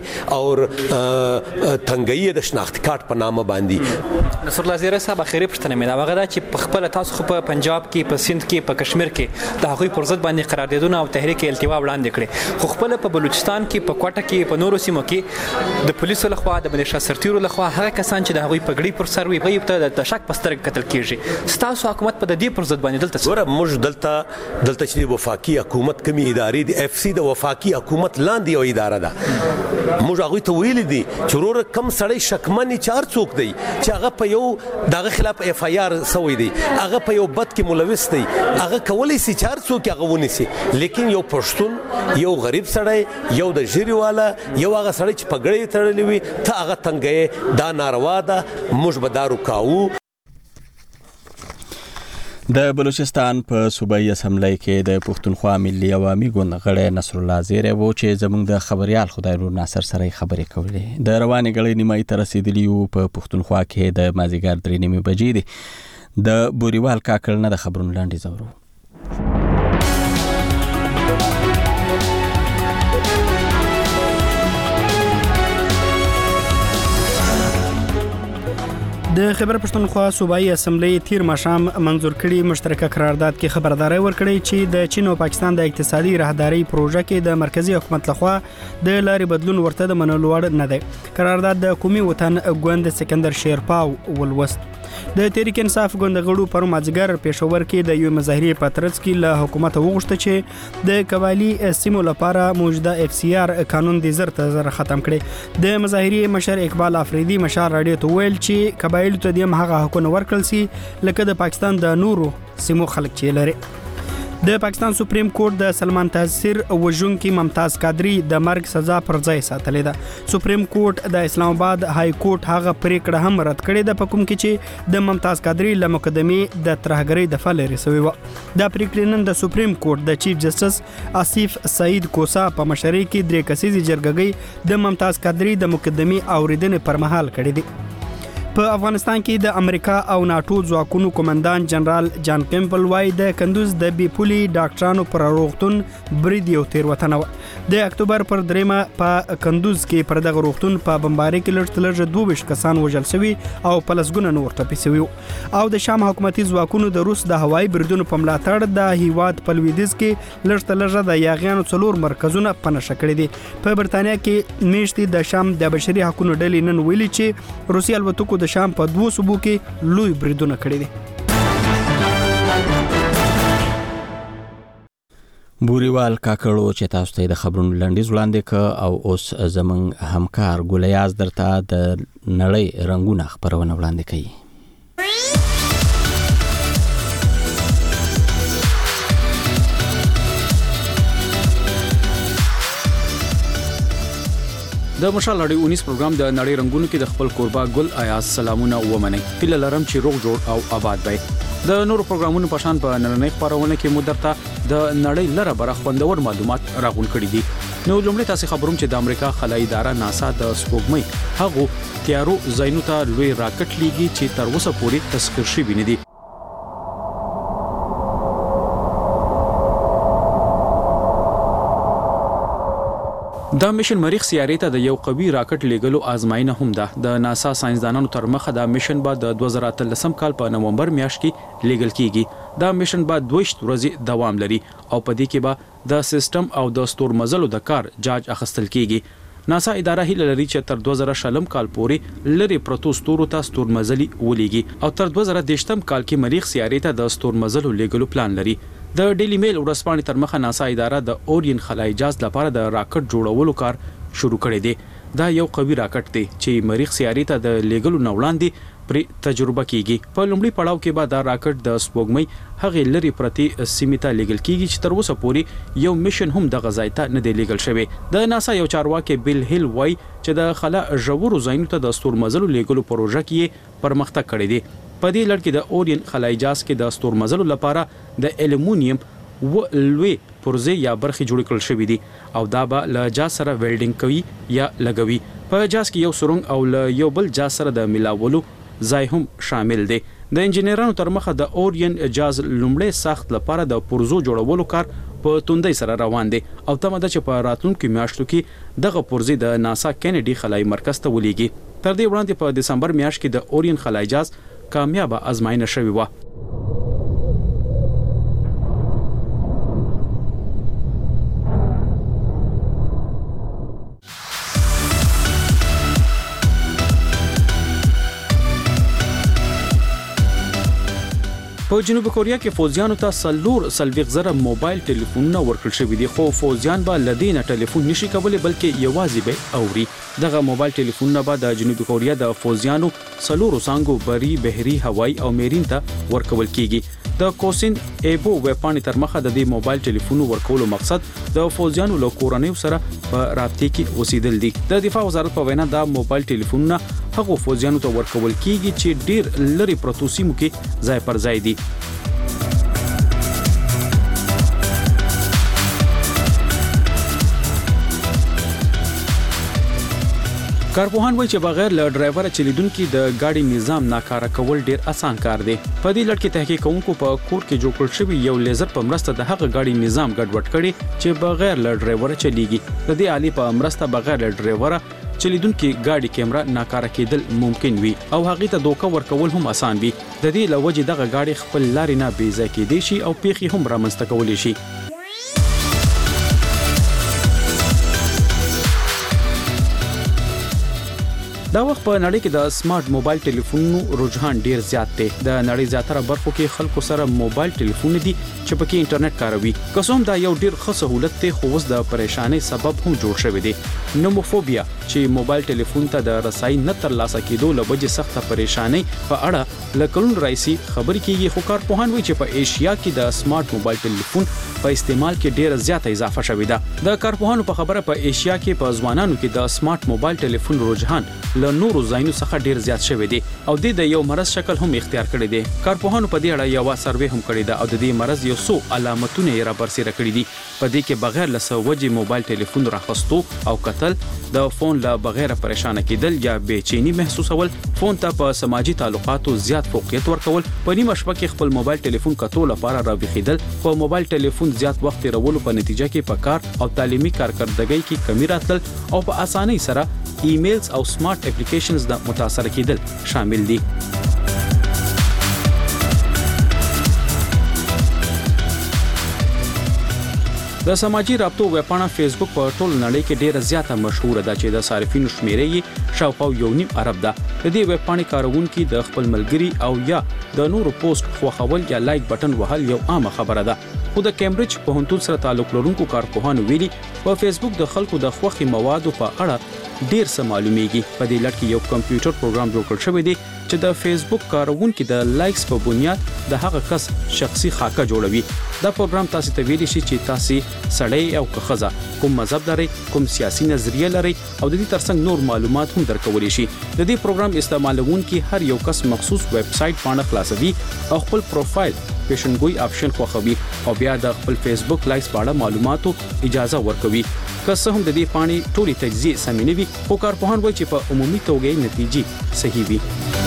او تنګي د شناخت کارت په نامه باندې. نصر الله زیری صاحب اخیری پښتنه مې دا وغه ده چې په خپل تاسو په پنجاب کې په سند کې په کشمیر کې د هغوی پر ضد باندې قراردادونه او تحریک التوا وړاندې کړي خو خپل په بلوچستان کې په کوټه کې په نورو سیمو کې د پولیسو لخوا د ملیشیا سرتیرو لخوا هغه کسان چې د هغوی پګړۍ پر سر وي غوی ته د شک په سترګه کتل کیږي. ستاسو حکومت په دې پر ضد باندې دلته څه موږ دلته چې وفاقي حکومت کمی ادارې د اف سی د وفاقي حکومت لاندې یو اداره ده موږ هغه ته ویل دي چې ورور کم سړی شکمن چار څوک دی چې هغه په یو دغه خلاف اف آی آر سوی دی هغه په یو بد کې ملوث دی هغه کولی سي چار څوک هغه ونیسي لیکن یو پښتون یو غریب سړی یو د ژیري والا یو هغه سړی چې پګړې تړلې وي ته هغه تنګې دا ناروا ده موږ به دا رکاو. د بلوچستان په صوبایي اسمبلی کې د پښتونخوا ملي عوامي ګوند غړی نصر الله زیری وو چې زموږ د خبريال خدای نور ناصر سره خبرې کولې. د روانې غړي نیمایي ته رسیدلی وو. په پښتونخوا کې د مازیګر 3:30 بجې دي. د بوریوال کاکړ نه د خبرونو لاندې زورو. د خیبر پښتونخوا صوبایي اسمبلی تیر ماښام منظور کړي مشترکه قرارداد کې خبرداري ورکړې چې د چین او پاکستان د اقتصادي راهداري پروژه کې د مرکزی حکومت لخوا د لارې بدلون ورته د منلو وړ نه دی. قرارداد د قومي وطن ګوند سکندر شیرپاو ولوست. د تحریک انصاف ګوند غړو پر مازیګر پېښور کې د یو مظاهرې په ترڅ کې له حکومت وغوښته چې د قبایلی سیمو لپاره موجوده اف سی آر قانون د زر ختم کړي. د مظاهرې مشر اقبال افریدي مشال راډیو ته ویل چې قبایل ته د هغه حقونه ورکړل سي لکه د پاکستان د نورو سیمو خلک چې لري. د پاکستان سپریم کورټ د سلمان تاثیر وژونکي ممتاز قادری د مرګ سزا پر ځای ساتلې ده. سپریم کورټ د اسلام آباد های کورټ هغه پریکړه هم رد کړې ده په کوم کې چې د ممتاز قادری له مقدمې د ترهګرۍ دفاع لري سوی و. دا پریکړه نن د سپریم کورټ د چیف جسټس آصف سعید کوسا په مشرۍ کې 3 کسیزې جرګه د ممتاز قادری د مقدمې اوریدنې پر مهال کړې دي. په افغانستان کې د امریکا او ناتو ځواکونو قومندان جنرال جان کیمپل وای د کندوز د بیپولي ډاکټرانو پر روغتون برید یو تیروتنه و. د اکتوبر پر 3 په کندوز کې پر دغه روغتون په بمبارۍ کې لږ 22 کسان وژل شوي او په لسګونه نور ټپي شوي او د شام حکومتي ځواکونو د روس د هوایي بریدونو په ملاتړ د هیواد په لویدیځ کې لږ د یاغیانو 4 مرکزونه په نښه کړي دي. په برتانیا کې میاشتې د شام د بشري حقوقو ډلې نن ویلي چې روسي الوتکو د شام په 2 صوبو کې لوی بریدونه کړي دي. بوریوال کاکړو چې تاسو ته د خبرونو لنډیز وړاندې ک او اوس زمونږ همکار ګولیاز درته د نړۍ رنگونه خبرونه وړاندې کوي. د مشال لړۍ 19 پروګرام د نړۍ رنگونو کې د خپل قربا ګل آیاز سلامونه ومني. هیله لرم چې روغ جوړ او آباد وي. د نورو پروګرامونو په شان په نړۍ خبرونه کې مدرته د نړۍ لره بره خوندور معلومات راغون کړي دي. نو لومړی تاسو خبروم چې د امریکا خلایي اداره ناسا د سپوږمۍ هغه تیارو زاینو ته لوی راکټ لیږي چې تر اوسه پورې تذکر شوی نه دي. دا میشن مریخ سیارې ته د یو قوي راکټ لیږلو آزماینه هم ده. د ناسا ساينسدانانو تر مخه دا میشن به د 2013 کال په نومبر میاشت کې لیږل کیږي. دا میشن به 22 ورځې دوام لري او په دې کې به د سیستم او د ستورمزلو د کار جاج اخیستل کیږي. ناسا اداره هیله لري چې تر 2020 کال پورې لری پروتو ستورو ته ستورمزلي ولېږي او تر 2018 کال کې مریخ سیارې ته د ستورمزلو لیږلو پلان لري. د ډیلی میل ورځپاڼې تر مخه ناسا اداره د اورین خلایي جهاز لپاره د راکټ جوړولو کار شروع کړی دی. دا یو قوي راکټ دی چې مریخ سیارې ته د لیږلو نه وړاندې پر تجربه کیږي. په لومړي پړاو کې به دا راکټ د سپوږمۍ هغه لري پرتی سیمه ته لیږل کیږي چې تر اوسه پورې یو میشن هم د غځای ته نه دی لیږل شوی. د ناسا یو چارواکي بیل هیل وای چې د خلا ژورو زاینو ته د ستورمزلو لیږلو پروژه کې پرمختګ کړی دی. په دې لړ کې د اورین خلایي جهاز کې د ستورمزلو لپاره د الومینیم و لوی پرزه یا برخي جوړ کړل شوې دي او دا به له جاز سره ویلډینګ کوي یا لګوي. په جاز کې یو سرنګ او له یو بل جاز سره د ملاولو ځای هم شامل دی. د انجنیرانو تر مخه د اورین جاز لومړی ساخت لپاره د پرزو جوړولو کار په توندۍ سره روان دی او تمه ده چې په راتلونکو میاشتو کې دغه پرزې د ناسا کینیډي خلایي مرکز ته ولېږي. تر دې وړاندې په دسمبر میاشت کې د اورین خلایي جاز کامیابه آزماینه شوې و. په جنوبي کوریا کې فوجیانو ته سلويغ زره موبایل ټلیفونونه ورکړل شوي دي، خو فوجیان به لدینه ټلیفون نشي کولای بلکې یوازې به اوري. دغه موبایل ټلیفونونه به د جنوبي کوریا د فوجیانو سلورو څانګو بری، بحري، هوایي او میرین ته ورکول کیږي. د کوسین ایبو ویبپاڼې تر مخه د دې موبایل ټلیفونو ورکولو مقصد د فوجیانو له کورنیو سره په رابطه کې اوسېدل دي. د دفاع وزارت په وینا دا موبایل ټلیفونونه هغو فوجیانو ته ورکول کیږي چې ډیر لري پروتو سیمو کې ځای پر ځای دي. کارپوهان وایي چې بغیر له ډرایور چلیدونکو د گاډي نظام ناکاره کول ډیر اسان کار دی. په دې لړ کې تحقیق کوونکو په کور کې جوړ کړل شوی یو لیزر په مرسته د هغه گاډي نظام ګډوډ کړي چې بغیر له ډرایور چلیږي. د دې آلې په مرسته بغیر له ډرایور چلیدونکو گاډي کیمرا ناکاره کېدل ممکن وي او هغه ته دوکه ورکول هم اسان وي. د دې لوجې دغه گاډي خپل لارې نه بې ځای کېدی شي او پیښې هم رامنځته کولی شي. دا وخت په نړۍ کې د سمارټ موبایل ټلیفونونو رجحان ډیر زیات دی. د نړۍ زیاتره برخو کې خلکو سره موبایل ټلیفون دي چې پکې انټرنیټ کاروي. قسم دا یو ډیر ښه سہولت دی خو اوس د پریشانی سبب هم جوړ شوی دی. نوموفوبیا چې موبایل ټلیفون ته د رسای نه تر لاسه کېدو له وجې سخته پریشانی په اړه لکلون رئیسي خبرې کیږي. خو کارپوهان وایي چې په ایشیا کې د سمارټ موبایل ټلیفون په استعمال کې ډیره زیاته اضافه شوې ده. د کارپوهانو په خبره په ایشیا کې په ځوانانو کې د سمارټ موبایل ټلیفون رجحان له نورو ځایونو څخه ډیر زیات شوی دی او د یو مرض شکل هم اختیار کړی دی. کارپوهانو په دې اړه یو سروې هم کړی ده او د دې مرض یو څو علامتونه یې را برسېره کړي دي. په دې کې بغیر له سوجي موبایل ټلیفون راخستو او قتل، د فون له بغیر پریشان کېدل یا بېچینی محسوسول، فون ته په سماجی تعلقاتو زیات فوقیت ورکول، په نیمه شپه کې خپل موبایل ټلیفون کتو لپاره راويخیدل، په موبایل ټلیفون زیات وخت تیرولو په نتیجه کې په کار او تعلیمي کارکردګۍ کې کمی راتلل او په اسانۍ سره ایمیلز او سمارټ اپلیکیشنز د متاثر کېدل شامل دي. د سماجی رابطو ویبپاڼه فیسبوک په ټول نړۍ کې ډیره زیاته مشهوره ده چې د صارفینو شمیرې یې شاوخوا 1.5 ارب ده. د دې ویبپاڼې کارونکي د خپل ملګري او یا د نورو پوسټ خوښول یا لایک بټن وهل یو عامه خبره ده. خو د کیمبرج پوهنتون سره تعلق لرونکو کارپوهانو ویلي په فیسبوک د خلکو د خوښي موادو په اړه ډیر څه معلومیږي. په دې لړ کې یو کمپیوټر پروګرام جوړ کړل شوی دی چې د فیسبوک کارونکو د لایکس په بنیاد د هغه کس شخصي خاکه جوړوي. دا پروګرام تاسو ته ویلي شي چې تاسو سړی او خزه کوم مذهب لري، کوم سیاسي نظریه لري او د دې ترڅنګ نور معلومات هم درکولی شي. د دې پروګرام استعمالونکي هر یو کس مخصوص ویب سټ باندې خلاصوي او خپل پروفایل پیشنګوئی آپشن خوښوي او بیا د خپل فیسبوک لایکس باندې معلوماتو اجازه ورکوي. که څه هم د دې پاڼې ټولي تجزیه سمې نه وي، خو کارپوهان وایي چې په عمومي توګه نتیجې صحیح وي.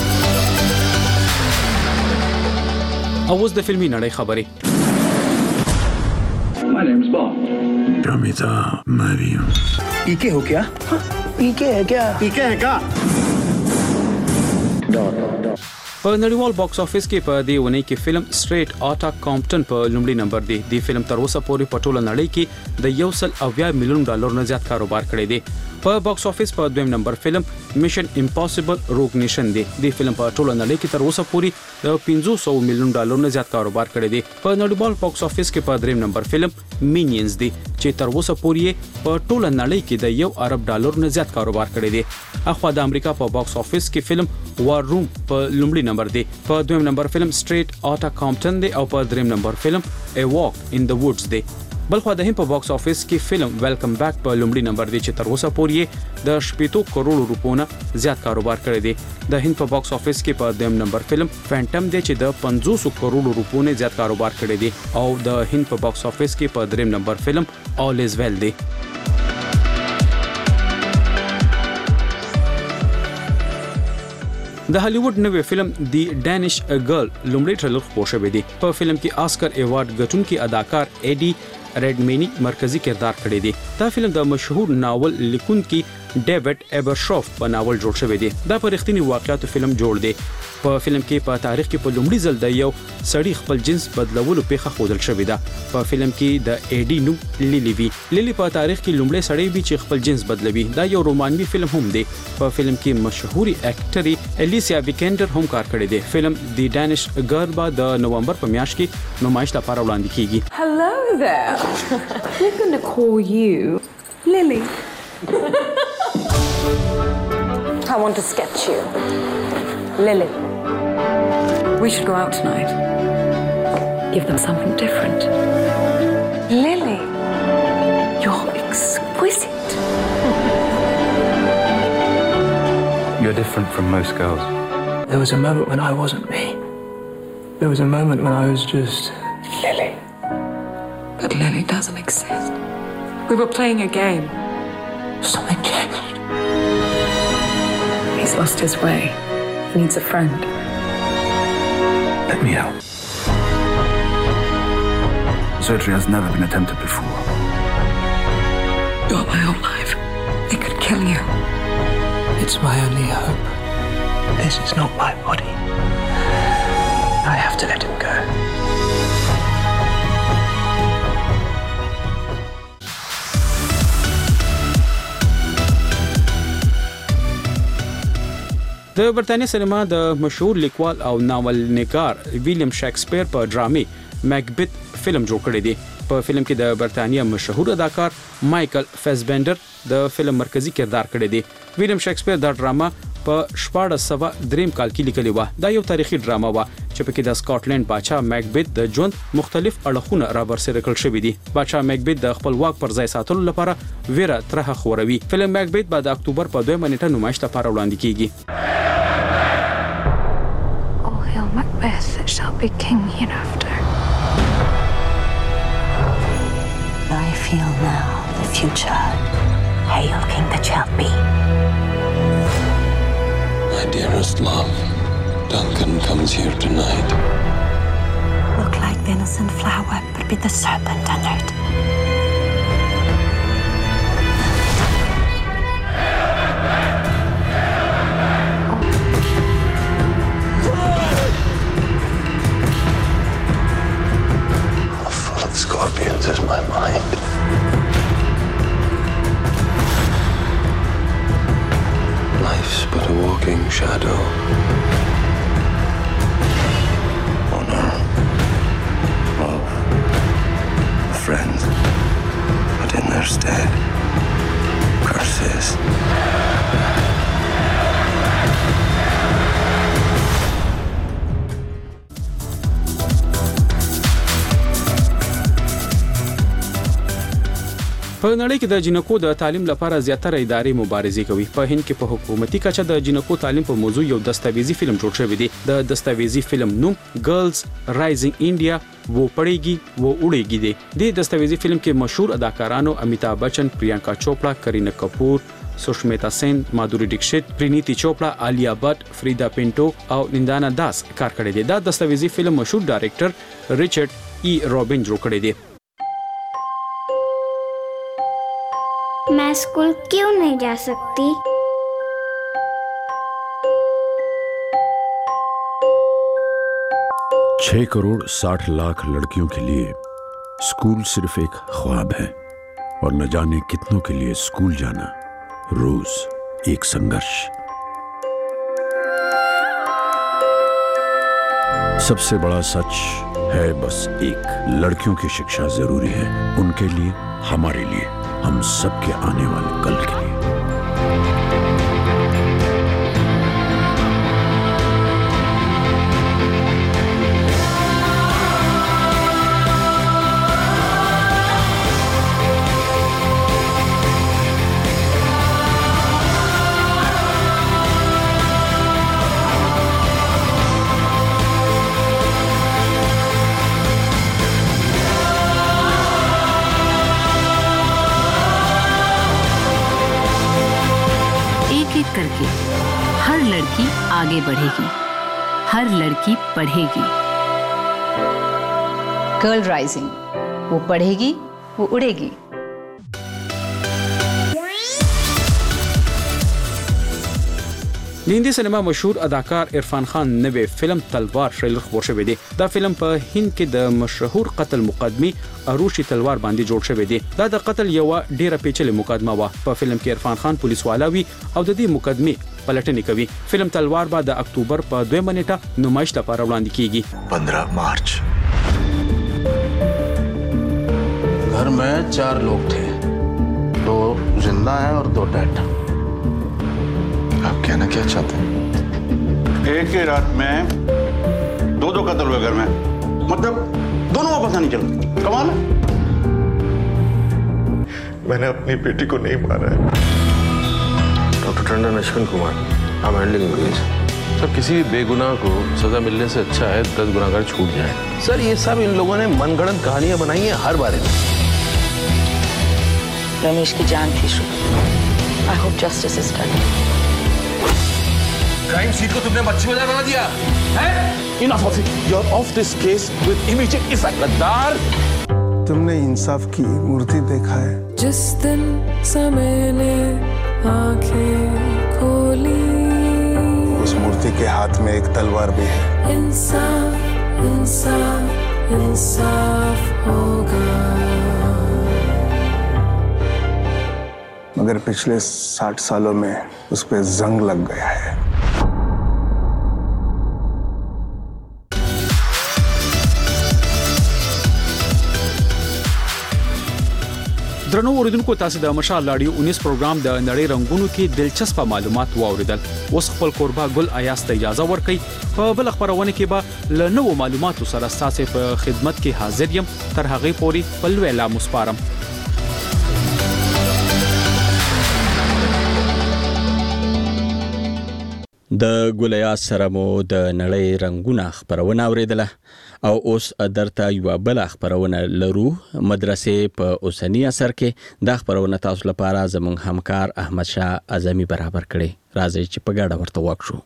او اوس د فلمي نړۍ خبرې. My name is Bond. Ramita Mariam. पीके हो क्या? पीके है क्या? पीके है क्या? په نړیوال باکس افیس کې په دې ونې کې فلم سټریټ آټا کامپټن په لومړي نمبر دی. د فلم تر اوسه پورې په ټوله نړۍ کې د 1.8 میلیون ډالر نه زیات کاروبار کړی دی. په باکس افیس په دویم نمبر فلم میشن امپاسیبل روګ نیشن دی. د فلم په ټوله نړۍ کې تر اوسه پورې د 500 میلیون ډالر نه زیات کاروبار کړی دی. په نړیوال باکس افیس کې په دریم نمبر فلم مینینز دی چې تر اوسه پورې په ټوله نړۍ کې د 1 ارب ډالر نه زیات کاروبار کړی دی. اخوا د امریکا په باکس افیس کې فلم وار روم په لومړي نمبر دی. په دویم نمبر فلم سټریټ آټا کامپټن دی او په دریم نمبر فلم ا واک ان د وودز دی. بلخو د هند په باکس افیس کې فلم ویلکم بیک په لومړي نمبر دی چې تر اوسه پورې د 70 کروڑ روپو نه زیات کاروبار کړی دی. د هند په باکس افیس کې په دویم نمبر فلم فینټم دی چې د 500 کروڑ روپو نه زیات کاروبار کړی دی او د هند په باکس افیس کې په دریم نمبر فلم آل از ویل دی. د هالیوډ نوې فلم دی ډانش ګرل لومړی ټریلر خپور شوی دی. په فلم کې آسکر ایوارډ ګټونکي اداکار ایډي ریډمینی مرکزی کردار کړی دی. دا فلم د مشهور ناول لیکونکي ډیوډ ایبرشوف په ناول جوړ شوی دی. دا په رښتینی واقعیاتو فلم جوړ دی. په فلم کې په تاریخ کې په لومړي ځل د یو سړي خپل جنس بدلولو پیښه ښودل شوې ده. په فلم کې د ایډي نوم لیلی وی. لیلی په تاریخ کې لومړی سړی وی چې خپل جنس بدلوي. دا یو رومانوي فلم هم دی. په فلم کې مشهوري اکټري الیسیا ویکنډر هم کار کړی دی. فلم دی ډانش ګرل به د نومبر په میاشت کې نمایش لپاره وړاندې کیږي. Hello there. We're going to call you Lily. I want to sketch you. Lily. We should go out tonight. Give them something different. Lily, you're exquisite. You're different from most girls. There was a moment when I wasn't me. There was a moment when I was just Lily. But Lily doesn't exist. We were playing a game. Something changed. He's lost his way. He needs a friend. Let me help. Surgery has never been attempted before. You're my whole life. They could kill you. It's my only hope. This is not my body. I have to let him go. د برتانیې سینما د مشهور لیکوال او ناول نگار ویلیام شکسپیر په ډرامې میکبت فلم جوړ کړی دی. په فلم کې د برتانیې مشهور اداکار مایکل فیسبندر د فلم مرکزی کردار کړی دی. ویلیام شکسپیر دا ډرامه په 1403 کال کې لیکلې و. دا یو تاریخي ډرامه و چې پکې د سکاټلند بادشاه میکبت د ژوند مختلف اړخونه راورسره کړل شوی دي. بادشاه میکبت د خپل واک پر ځای ساتلو لپاره ویره ترخه خوروي. فلم میکبت بعد د اکتوبر په 2 نیټه نمایش لپاره وړاندې کیږي. Macbeth shall be king hereafter. I feel now the future. Hail King that shall be. My dearest love, Duncan comes here tonight. Look like the innocent flower, but with the serpent under it. Scorpions is my mind. Life's but a walking shadow. Honor, love, a friend, but in their stead, curses. په نړۍ کې د جنکو د تعلیم لپاره زیاتره ادارې مبارزې کوي. په هند کې په حکومتي کچه د جنکو تعلیم په موضوع یو دستاویزی فلم جوړ شوی دی. د دستاویزی فلم نوم ګرلز رایزینګ انډیا वो पड़ेगी वो उड़ेगी دی. د دستاویزی فلم کې مشهور اداکارانو امیتابھ بچن، پریانکا چوپڑا، کرینہ کپور، سشمیتا سین، مادوری ډکشت، پرینیتی چوپڑا، آلیا بٹ، فریدا پینټو او نندانا داس کار کړی دی. دا دستاویزی فلم مشهور ډایریکټر ریچارډ ای رابن جوړ کړی دی. मैं स्कूल क्यों नहीं जा सकती? छह करोड़ 60 लाख लड़कियों के लिए स्कूल सिर्फ एक ख्वाब है और न जाने कितनों के लिए स्कूल जाना रोज एक संघर्ष. सबसे बड़ा सच है बस एक, लड़कियों की शिक्षा जरूरी है, उनके लिए, हमारे लिए, हम सबके आने वाले कल के लिए. करके हर लड़की आगे बढ़ेगी, हर लड़की पढ़ेगी. गर्ल राइजिंग, वो पढ़ेगी वो उड़ेगी. د هندي سینما مشهور اداکار عرفان خان نوې فلم تلوار ټریلر خبر شوی دی. دا فلم په هند کې د مشهور قتل مقدمه اروشي تلوار باندې جوړ شوی دی. دا د قتل یو ډیره پیچلې مقدمه و. په فلم کې عرفان خان پولیس والا وی او د دې مقدمه پلټنې کوي. فلم تلوار به د اکتوبر په 2 نیټه نمایش لپاره وړاندې کیږي. 15 मार्च घर में 4 लोग थे, 2 जिंदा हैं और 2 डेड। आप कहना क्या चाहते हैं? एक ही रात में 2 कत्ल हुए घर में, मतलब दोनों वापस नहीं चल। कमाल है। मैंने अपनी बेटी को नहीं मारा है। Doctor Tandon Ashwin Kumar, I am handling case. Sir, किसी भी बेगुनाह को सजा मिलने से अच्छा है 10 गुनाहगार छूट जाए। सर, ये सब इन लोगों ने मनगढ़ंत कहानियां बनाई हैं हर बारे में। रमेश की जान थी शुभ। I hope justice is done. Crime scene को तुमने मच्छी बाजार बना दिया है? Enough of it. You're off this case with immediate effect. गद्दार! तुमने इंसाफ की मूर्ति देखा है? जिस दिन समय ने आंखें खोली, उस मूर्ति के हाथ में एक तलवार भी है। इंसाफ इंसाफ इंसाफ होगा। मगर पिछले 60 सालों में उस पे जंग लग गया है। درنو اوریدونکو، تاسو د مشال لاډیو 19 پروګرام د نړۍ رنگونو کې دلچسپ معلومات واوریدل. اوس خپل کوربه ګل ایاس ته اجازه ورکړئ. په بل خبرونه کې به له نوو معلوماتو سره تاسو په خدمت کې حاضر یم. تر هغه پورې په لویلا مسپارم. د ګولیا سره مو د نړۍ رنگونه خبرونه اوریدله او اوس درته یو بل خبرونه لرو. مدرسې په اوسنی اثر کې د خبرونه تاسو لپاره زموږ همکار احمد شاه اعظمي برابر کړي. راځي چې په ګډه ورته وکړو.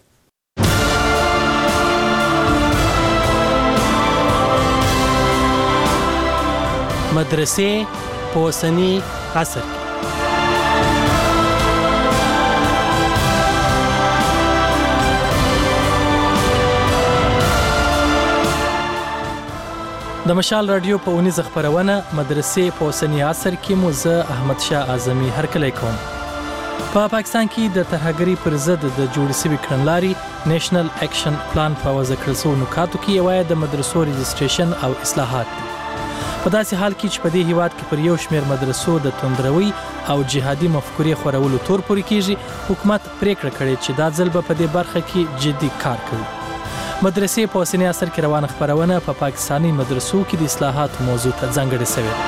مدرسې په اوسنی اثر کې د مشال رادیو په 19 خبرونه مدرسې په اوسنی عصر کې مو زه احمد شاه اعظمي هرکلی کوم. په پاکستان کې د ترهګرۍ پر ضد د جوړ شوي کړنلاري نېشنل اکشن پلان په وضع کړل شوو نکاتو کې یو د مدرسو رجسټریشن او اصلاحات دي. په داسې حال کې چې په دې هیواد کې پر یو شمېر مدرسو د توندروي او جهادي مفکورې خورولو تور پورې کیږي، حکومت پریکړه کړې چې دا ځل به په دې برخه کې جدي کار کوي. مدرسې په اوسنی عصر کې روانه خبرونه په پاکستاني مدرسو کې د اصلاحاتو موضوع ته ځانګړې شوې ده.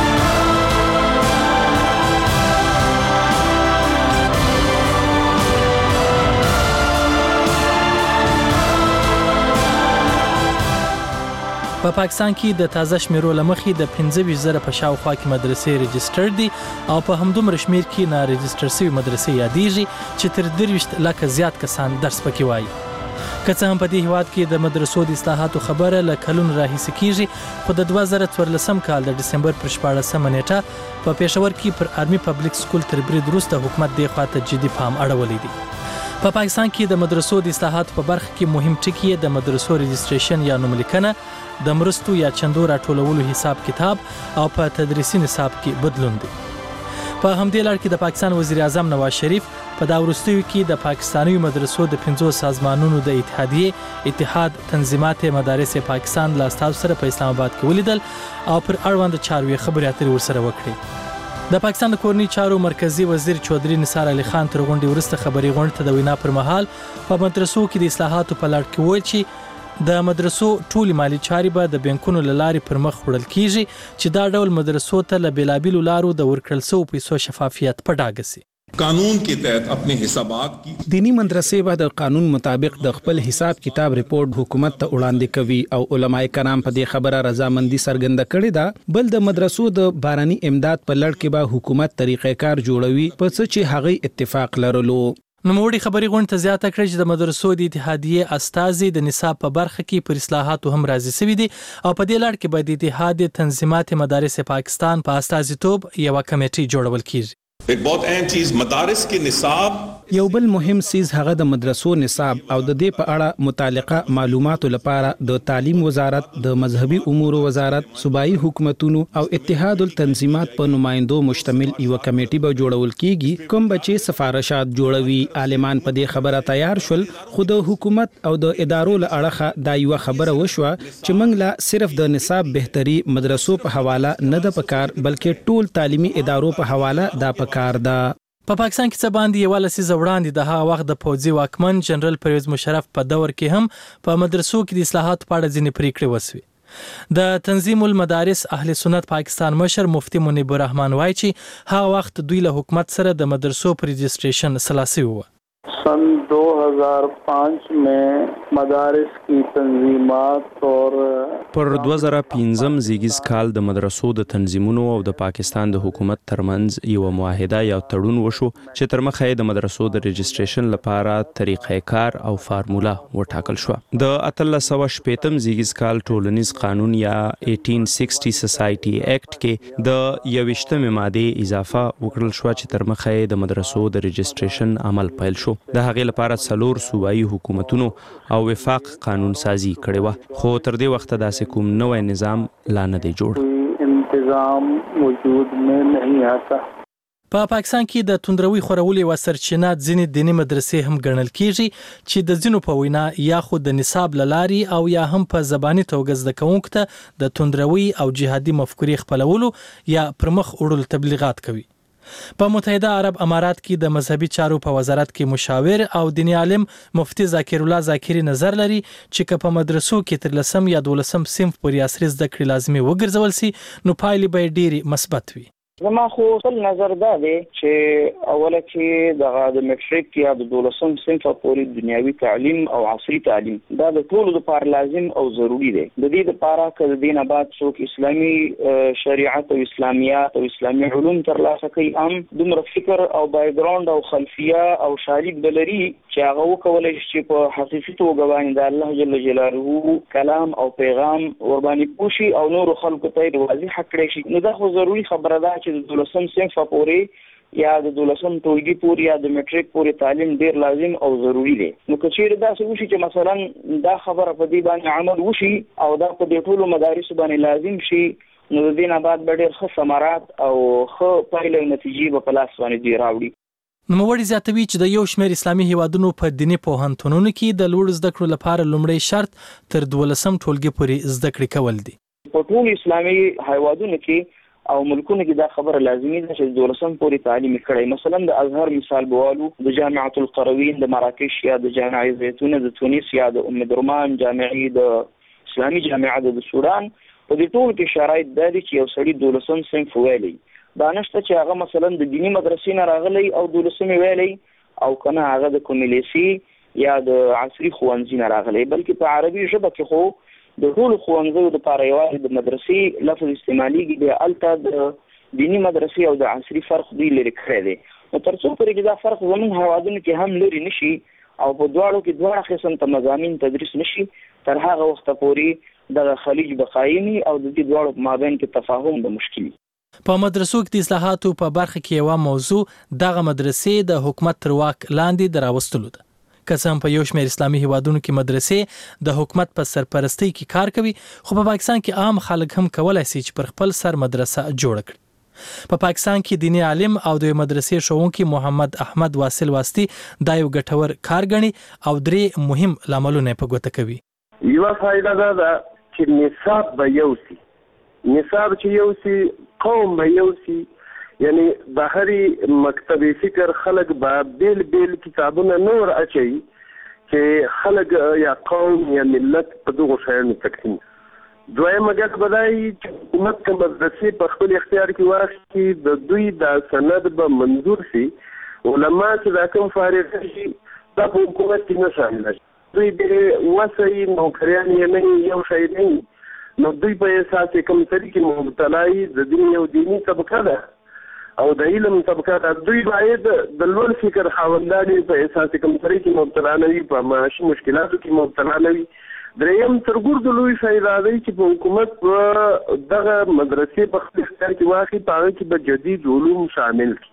په پاکستان کې د تازه شمیرو لمخې د 15,000 په شاوخوا کې مدرسې رجسټر دي او په همدومره شمیر کې نه رجسټر شوي مدرسې یادېږي چې تر 23 لکه زیات کسان درس پکې وایي. که څه هم په دې هیواد کې د مدرسو د اصلاحاتو خبره له کلونو راهیسې کیږي، خو د 2014 کال د ډسمبر پر 14 نیټه په پېښور کې پر آرمي پبلک سکول تر برید وروسته حکومت دې خواته جدي پام اړولی دی. په پاکستان کې د مدرسو د اصلاحاتو په برخه کې مهم ټکي د مدرسو رجسټریشن یا نوملیکنه، د مرستو یا چندو راټولولو حساب کتاب او په تدریسي نصاب کې بدلون دی. په همدې لړ کې د پاکستان وزیر اعظم نواز شریف په دا وروستیو کې د پاکستاني مدرسو د 5 سازمانونو د اتحادیې اتحاد تنظیمات مدارس پاکستان له استاد سره په اسلام آباد کې ولیدل او پر اړوند چارو خبرې اترې ورسره وکړي. د پاکستان د کورنۍ چارو مرکزی وزیر چودري نثار علي خان تر غونډې وروسته خبري غونډه ته د وینا پر مهال په مدرسو کې د اصلاحاتو په لړ کې وویل چې د مدرسو ټولي مالی چارې به د بانکونو له لارې پر مخ وړل کیږي چې دا ډول مدرسو ته له بیلابیلو لارو د ورکړل شوو پیسو شفافیت په ډاګه سي. قانون کے تحت اپنے حسابات کی دینی مدرسې به د قانون مطابق د خپل حساب کتاب ریپورت حکومت ته وړاندې کوي او علماء کرام په دې خبره رضامندي څرګنده کړې ده. بل د مدرسو د باراني امداد په لړ کې به حکومت طریقې کار جوړوي په څه چې هغه اتفاق لرلو. نوموړي خبري غونډه ته زیاته کړې چې د مدرسو د اتحادیې استازي د نصاب په برخه کې پر اصلاحاتو هم راضي شوي دي او په دې لړ کې به د اتحاد تنظیمات مدارس پاکستان په استازیتوب یو کمیټه جوړول کیږي. ایک بہت اہم چیز مدارس کے نصاب یو بل مهم سیز هغه د مدرسو نصاب او د دې په اړه متعلقه معلوماتو لپاره د تعلیم وزارت، د مذهبي امور وزارت، صوبایي حکومتونو او اتحاد التنظیمات په نمائندو مشتمل یو کمیټي به جوړول کیږي کوم بچي سفارشات جوړوي. عالمان په دې خبره تیار شول، خو د حکومت او د ادارو له اړخه دا یو خبره وشوه چې موږ لا صرف د نصاب بهتري مدرسو په حواله نه د پکار بلکې ټول تعلیمي ادارو په حواله دا پکار ده. په پاکستان کې څه باندې یو لسیزه وړاندې د هغه وخت د پوځي واکمن جنرال پرویز مشرف په دور کې هم په مدرسو کې د اصلاحات په اړه ځینې پریکړې وسوې. د تنظیم المدارس اهل سنت پاکستان مشر مفتی منیب الرحمن وایي چې هغه وخت دوی له حکومت سره د مدرسو پر رجسټریشن سلاسي و. सन 2005 में मदारिस की तंजीमात और پر 2015 زیږیز کال د مدرسو د تنظیمونو او د پاکستان د حکومت ترمنځ یو معاهده یا تړون وشو چې تر مخه د مدرسو د رجسټریشن لپاره طریقې کار او فارمولا وټاکل شو. د 1815 زیږیز کال ټولنیز قانون یا 1860 سوسایټي ایکټ کې د 21مې ماده اضافه وکړل شو چې تر مخه د مدرسو د رجسټریشن عمل پیل شو. د هغې لپاره 4 صوبایي حکومتونو او وفاق قانون سازي کړې وه، خو تر دې وخته داسې کوم نوی نظام لا نه دی جوړ. انتظام وجود میں نہیں آتا. په پاکستان کې د توندروي خورولې و سرچینه ځینې دیني مدرسې هم ګڼل کیږي چې د ځینو په وینا یا خو د نصاب لاري او یا هم په زبانی توګه زده کوونکو ته د توندروي او جهادي مفکورې خپلولو یا پرمخ وړلو تبلیغات کوي. په متحده عرب امارات کې د مذهبي چارو په وزارت کې مشاور او دیني عالم مفتی ذاکر الله ذاکری نظر لري چې په مدرسو کې تر 10 یا 12 صنف پورې عصري زده کړې لازمي وګرځول سي نو پایلې به ډېری مثبت وي. زما خو خپل نظر دا دی چې اوله کې د میټریک یا د 12 صنف پورې دنیوي تعلیم او عصري تعلیم دا د ټولو لپاره لازم او ضروری دی. د دې لپاره چې د دین بعد څوک اسلامي شریعت او اسلامیات او اسلامي علوم ترلاسه کوي هم دومره فکر او بای ګراوند او خلفیه او شالید بلري چې هغه وکولای شي چې په حقیقي توګه باندې د الله جل جلاله کلام او پیغام ور باندې پوښي او نور خلکو ته واضح کړی شي. نو دا خو ضروری خبره ده چې د 12 صنف پورې یا د 12 ټولګي پورې یا د میټریک پورې تعلیم ډیر لازم او ضروری دی. نو که چیرې دا څه وشي چې مثلا دا خبره په دې باندې عمل وشي او دا په دې ټولو مدارسو باندې لازم شي نو د دې نه بعد به ډیر ښه ثمرات او ښه پایلې نتیجې به په لاس باندې دی راوړي. نوموړي زیاتوي چې د یو شمېر اسلامي هیوادونو په دیني پوهنتونونو کې د لوړ زده کړو لپاره لومړی شرط تر 12 ټولګي پورې زده کړې کول دي. په ټول اسلامي هیوادونو کې او ملکونو کې دا خبره لازمي ده چې 12 پورې تعلیم کړي. مثلا د ازهر مثال بوالو، د جامعه القروین د مراکش یا د جامعه زیتونه د تونس یا د ام درمان جامعه د اسلامي جامعه د سودان په دې ټول کې شرایط دي چې یو سړی 12 صنف ویلي دا نشته چې هغه مثلا د دینی مدرسې نه راغلی او 12 ویلي او کنه هغه د کوملیسي یا د عصري ښوونځي نه راغلی، بلکې په عربي ژبه کې خو د ټول ښوونځیو لپاره یوازې د مدرسې لفظ استعمالېږي، بیا هلته د دیني مدرسې او د عصري فرق دوی لرې کړی دی. نو تر څو پورې چې دا فرق زموږ هیوادونو کې هم لرې نه شي او په دواړو کې دواړه قسم ته مضامین تدریس نه شي تر هغه وخته پورې دغه خلیج بقایمي او د دې دواړو په مابین کې تفاهم به مشکل وي. په مدرسو کې د اصلاحاتو په برخه کې یوه موضوع دغه مدرسې د حکومت تر واک لاندې د راوستلو ده. که څه هم په یو شمېر اسلامي هیوادونو کې مدرسې د حکومت په سرپرستۍ کې کار کوي، خو په پاکستان کې عام خلک هم کولای شي چې پر خپل سر مدرسه جوړ کړي. په پاکستان کې دیني عالم او د مدرسې ښوونکي محمد احمد واصل واسطي دا یو ګټور کار ګڼي او 3 مهم لاملونه په ګوته کوي. یوه فایده دا ده چې نصاب به یو سي، نصاب چې یو سي قوم به یو سي، یعنی بهري مکتب فکر خلق به بیل بیل کتابونه نور اچي چې خلق یا قوم یا ملت په دغه شیانو تقسیم. دویمه ګټه به دا وي چې حکومت که مدرسې په خپل اختیار کې واخلي د دوی دا سند به منظور شي، علما چې دا کوم فارغ شي دا په حکومت کې نه شامله شي، دوی ډېرې وسه نوکریان یې نه یو شی نه نو دوی په اساس کوم طریقې مبتلا د دین یو دیني طبقه ده او د علم طبقه ده، دوی باید د لوړ فکر خاوندان په اساس کوم طریقې مبتلا نه وي، په معاشي مشکلاتو کې مبتلا نه وي. دریم تر ګردو لوی شی دا دی چې په حکومت په دغه مدرسې په خپل اختیار کې واخلي، په هغه کې به جدید علوم شامل کړي.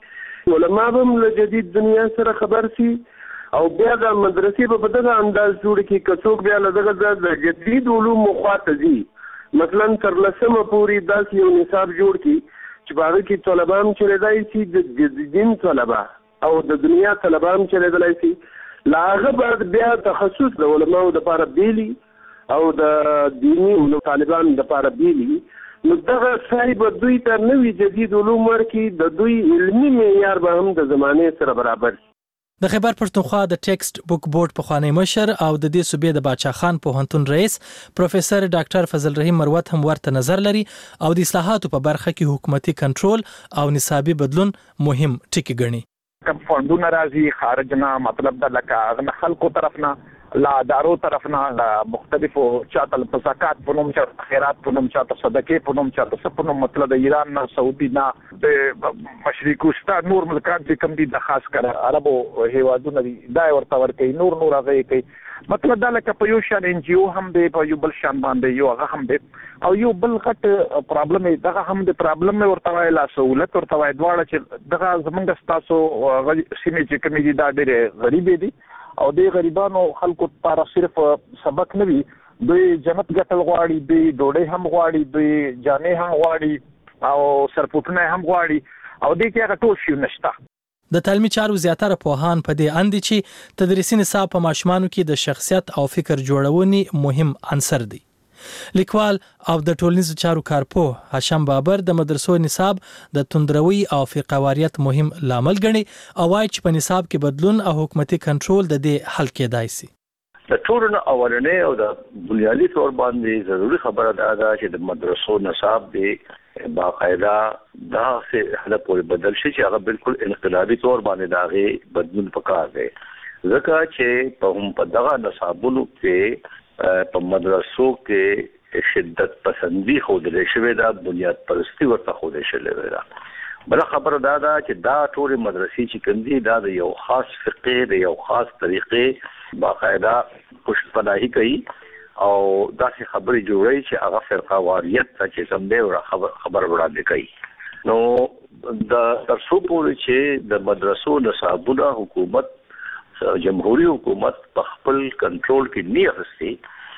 علما هم له جدید دنیا سره خبر سي او بیا د مدرسې په دغه انداز جوړ کی کڅوک بیا له دغه جدید علوم مخاطب دي مثلا تر لسمه پوری داس یو نصاب جوړ کی چې باغ کې طلبان چې لدای شي د جدیدین طلبه او د دنیا طلبان چې لدای شي لاغه بعد بیا تخصص د علماء د لپاره بیلی او د دینی علوم طالبان د لپاره بیلی نو دغه صاحب دوی ته نوې جدید علوم ورکی د دوی علمي معیار به هم د زمانه سره برابر د خیبر پښتونخوا د ټیکسټ بوک بورډ پخوانی مشر او د دې صوبې د باچا خان پوهنتون رئیس پروفیسور ډاکټر فضل رحیم مروت هم ورته نظر لري او د اصلاحاتو په برخه کې حکومتي کنټرول او نصابي بدلون مهم ټکي ګڼي. کم فندونه راځي خارج نه مطلب د لکه خلکو طرف نه لا دارو طرف نه مختلفو چاته په زکات په نوم چاته خیرات په نوم چاته صدقې په نوم چاته سپنو مطلب د ایران نه سعودي نه د مشرق وسطا نور ملکان چې کم دي د خاص کړه عربو هیوادونو دي دا ورته ورکي نور هغه کوي مطلب دا لکه په یو شان ان جی او هم دی په یو بل شان باندې یو هغه هم دی او یو بل غټ پرابلم دغه هم د پرابلم ورته وای لا سہولت ورته وای دواړه چې دغه زمونږ ستاسو سیمې چې کومې دي دا ډېر غریبې دي او د غریبانو خلکو لپاره صرف سبق نه وي دوی جنت ګټل غواړي دوی ډوډۍ هم غواړي دوی جامې هم غواړي او سرپوټونه هم غواړي او دې کې هغه ټول شی نشته. د تعلیمي چارو زیاتره پوهان په دې اند چې تدریسي نصاب په ماشومانو کې د شخصیت او فکر جوړونې مهم عنصر دی. لیکوال او د ټولنیزو چارو کارپوه هاشم بابر د مدرسو نصاب د توندروي او فقاواریت مهم لامل ګڼي او وايي چې په نصاب کې بدلون او حکومتي کنټرول د دې حل کېدای شي. د ټولنو اولنې او د بنیادی تور باندې ضروري خبره ده چې د مدرسو نصاب دی باقاعده دا څه حل پورې بدل شي چې هغه بالکل انقلابي تور باندې داغه بدلون پکار دی ځکه چې په دغه نصابونو کې په مدرسو کې شدت پسندي خوده شوی دا بنیاد پرستی ورته خوده شوی دا بل خبره دا چې دا ټول مدرسې چې کندي دا د یو خاص فقه د یو خاص طریقې باقاعده پشتپناهي کوي او داسې خبرې جوړوي چې هغه فرقه واریت ته چې کوم دی خبر وړاندې کوي نو د ترڅو پورې چې د مدرسو نصابونه حکومت جمهوریت حکومت په خپل کنټرول کې نه اخستي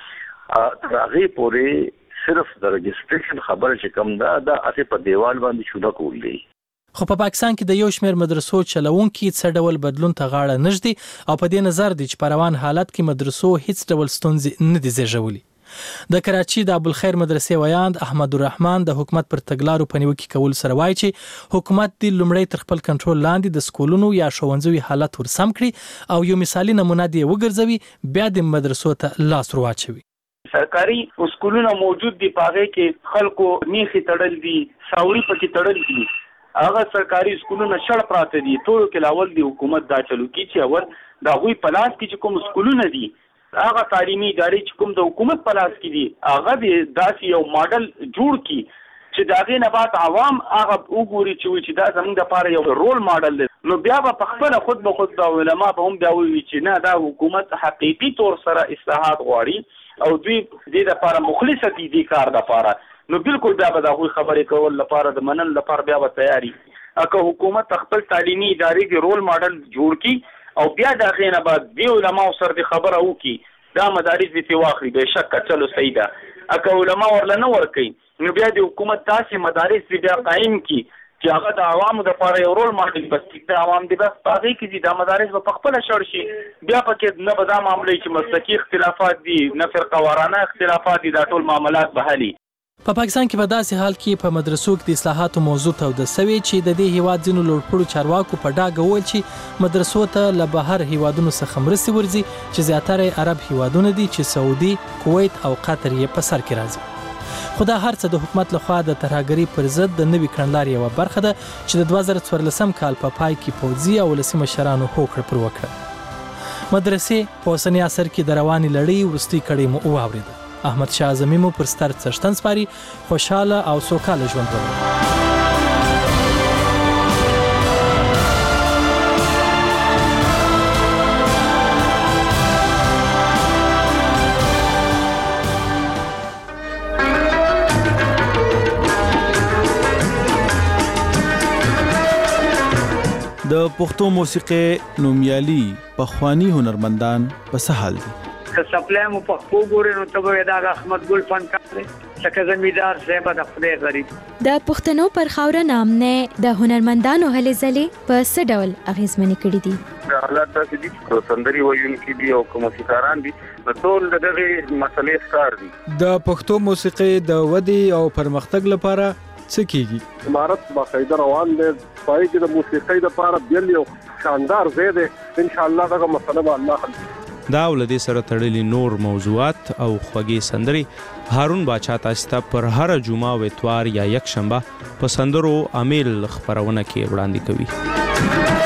تر هغه پورې صرف د رجسټریشن خبره چې کوم دا اته په دیوال باندې شوده کول دي. خو په پاکستان کې د یو شمېر مدرسو چلوونکي څه ډول بدلون ته غاړه نږدي او په دې نظر دي چې په روان حالت کې مدرسو هیڅ ډول ستونزې نه دي زیږولي. د کراچي د ابوالخیر مدرسې ویاند احمد الرحمن د حکومت پر تګلارو په نیوکه کول سره وایي چې حکومت د لومړی تر خپل کنټرول لاندې د سکولونو یا ښوونځیو حالت ورسم کړي او یو مثالي نمونه دی وګرځوي بیا د مدرسو ته لاس ورواچوي. سرکاري سکولونه موجود دي پاره کې خلکو نیخي تړل دي ساوري پکې تړل دي هغه سرکاري سکولونه شړ پراته دي ټول کې لاول دی حکومت دا چلو کی چې اول دا غوي پلاس کې چې کوم سکولونه دي هغه تعلیمي ادارې چې کوم د حکومت پلاس کې دي هغه د داسې یو ماډل جوړ کی چې دا غي نه بعد عوام هغه وګوري چې دا زموږ د لپاره یو رول ماډل دی نو بیا په خپل خود به خود د علما به هم دا وی چې نه دا حکومت حقيقي تور سره اصلاحات غواړي او دوی دې لپاره مخلص دي کار لپاره نو بالکل بیا به دا غوي خبرې کول لپاره د منل لپاره بیا به تیاری اګه حکومت خپل تعلیمي ادارې کې رول ماډل جوړ کی او بیا دا غینه بعد دی علماء سره د خبره وکي دا مدارس دي واخلي به شک چلو سیدا اګه علماء ورلنه ورکي نو بیا د حکومت تاسو مدارس بیا قائم کی چې هغه د عوامو لپاره یو رول ماډل بس د عوام دی بس پاره کې د مدارس په خپل شړ شي بیا پکې نه به دا معاملې چې مسلکي اختلافات دي نه فرقه وارانه اختلافات دي دا ټول معاملات به حلي. په پاکستان کې په داسې حال کې په مدرسو کې د اصلاحاتو موضوع توده سوي چې د دې هیواد ځینو لوړپوړو چارواکو په ډاګه وویل چې مدرسو ته له بهر هیوادونو څخه مرستې ورځي چې زیاتره عرب هیوادونه دي چې سعودي، کویت او قطر یې په سر کې راځي. خو دا هر څه د حکومت لخوا د ترهګرۍ پر ضد د نوي کړنلارې یوه برخه ده چې د 2014 کال په پای کې پوځي او ولسي مشرانو هوکړه پر وکړه. مدرسې په اوسني عصر کې د روانې لړۍ وروستۍ کړۍ مو واورېده. احمد شاه اعظمي مو پر ستر څښتن سپاري خوشاله او سوکاله ژوند ولرئ. پښتو موسیقي نومیالي پخوانی هنرمندان په څه حال دي؟ که سپلای مو پښتو ګورې نو ته به دا احمد ګل فنکار دی لکه زمیندار صاحب د خدای غریب. د پښتنو پر خاوره نامنه د هنرمندانو هلې ځلې په څه ډول اغیزمنې کړي دي؟ حالات داسې دي چې سندري ویونکي دي او موسیقاران دي ټول دغه مسلې ښکار دي. د پښتو موسیقي د ودې او پرمختګ لپاره څه کیږي؟ امارت باقاعده روان دی پای کې د موسیقۍ لپاره بیل یو شاندار ځای دی ان شاء الله دغه مسله به الله حل. دا ولدي سره تړلي نور موضوعات او خوږې سندري هارون باچا تاسو ته پر هر جمعه او اتوار یا یک شنبه په سندرو امیل خبرونه کې وړاندې کوي.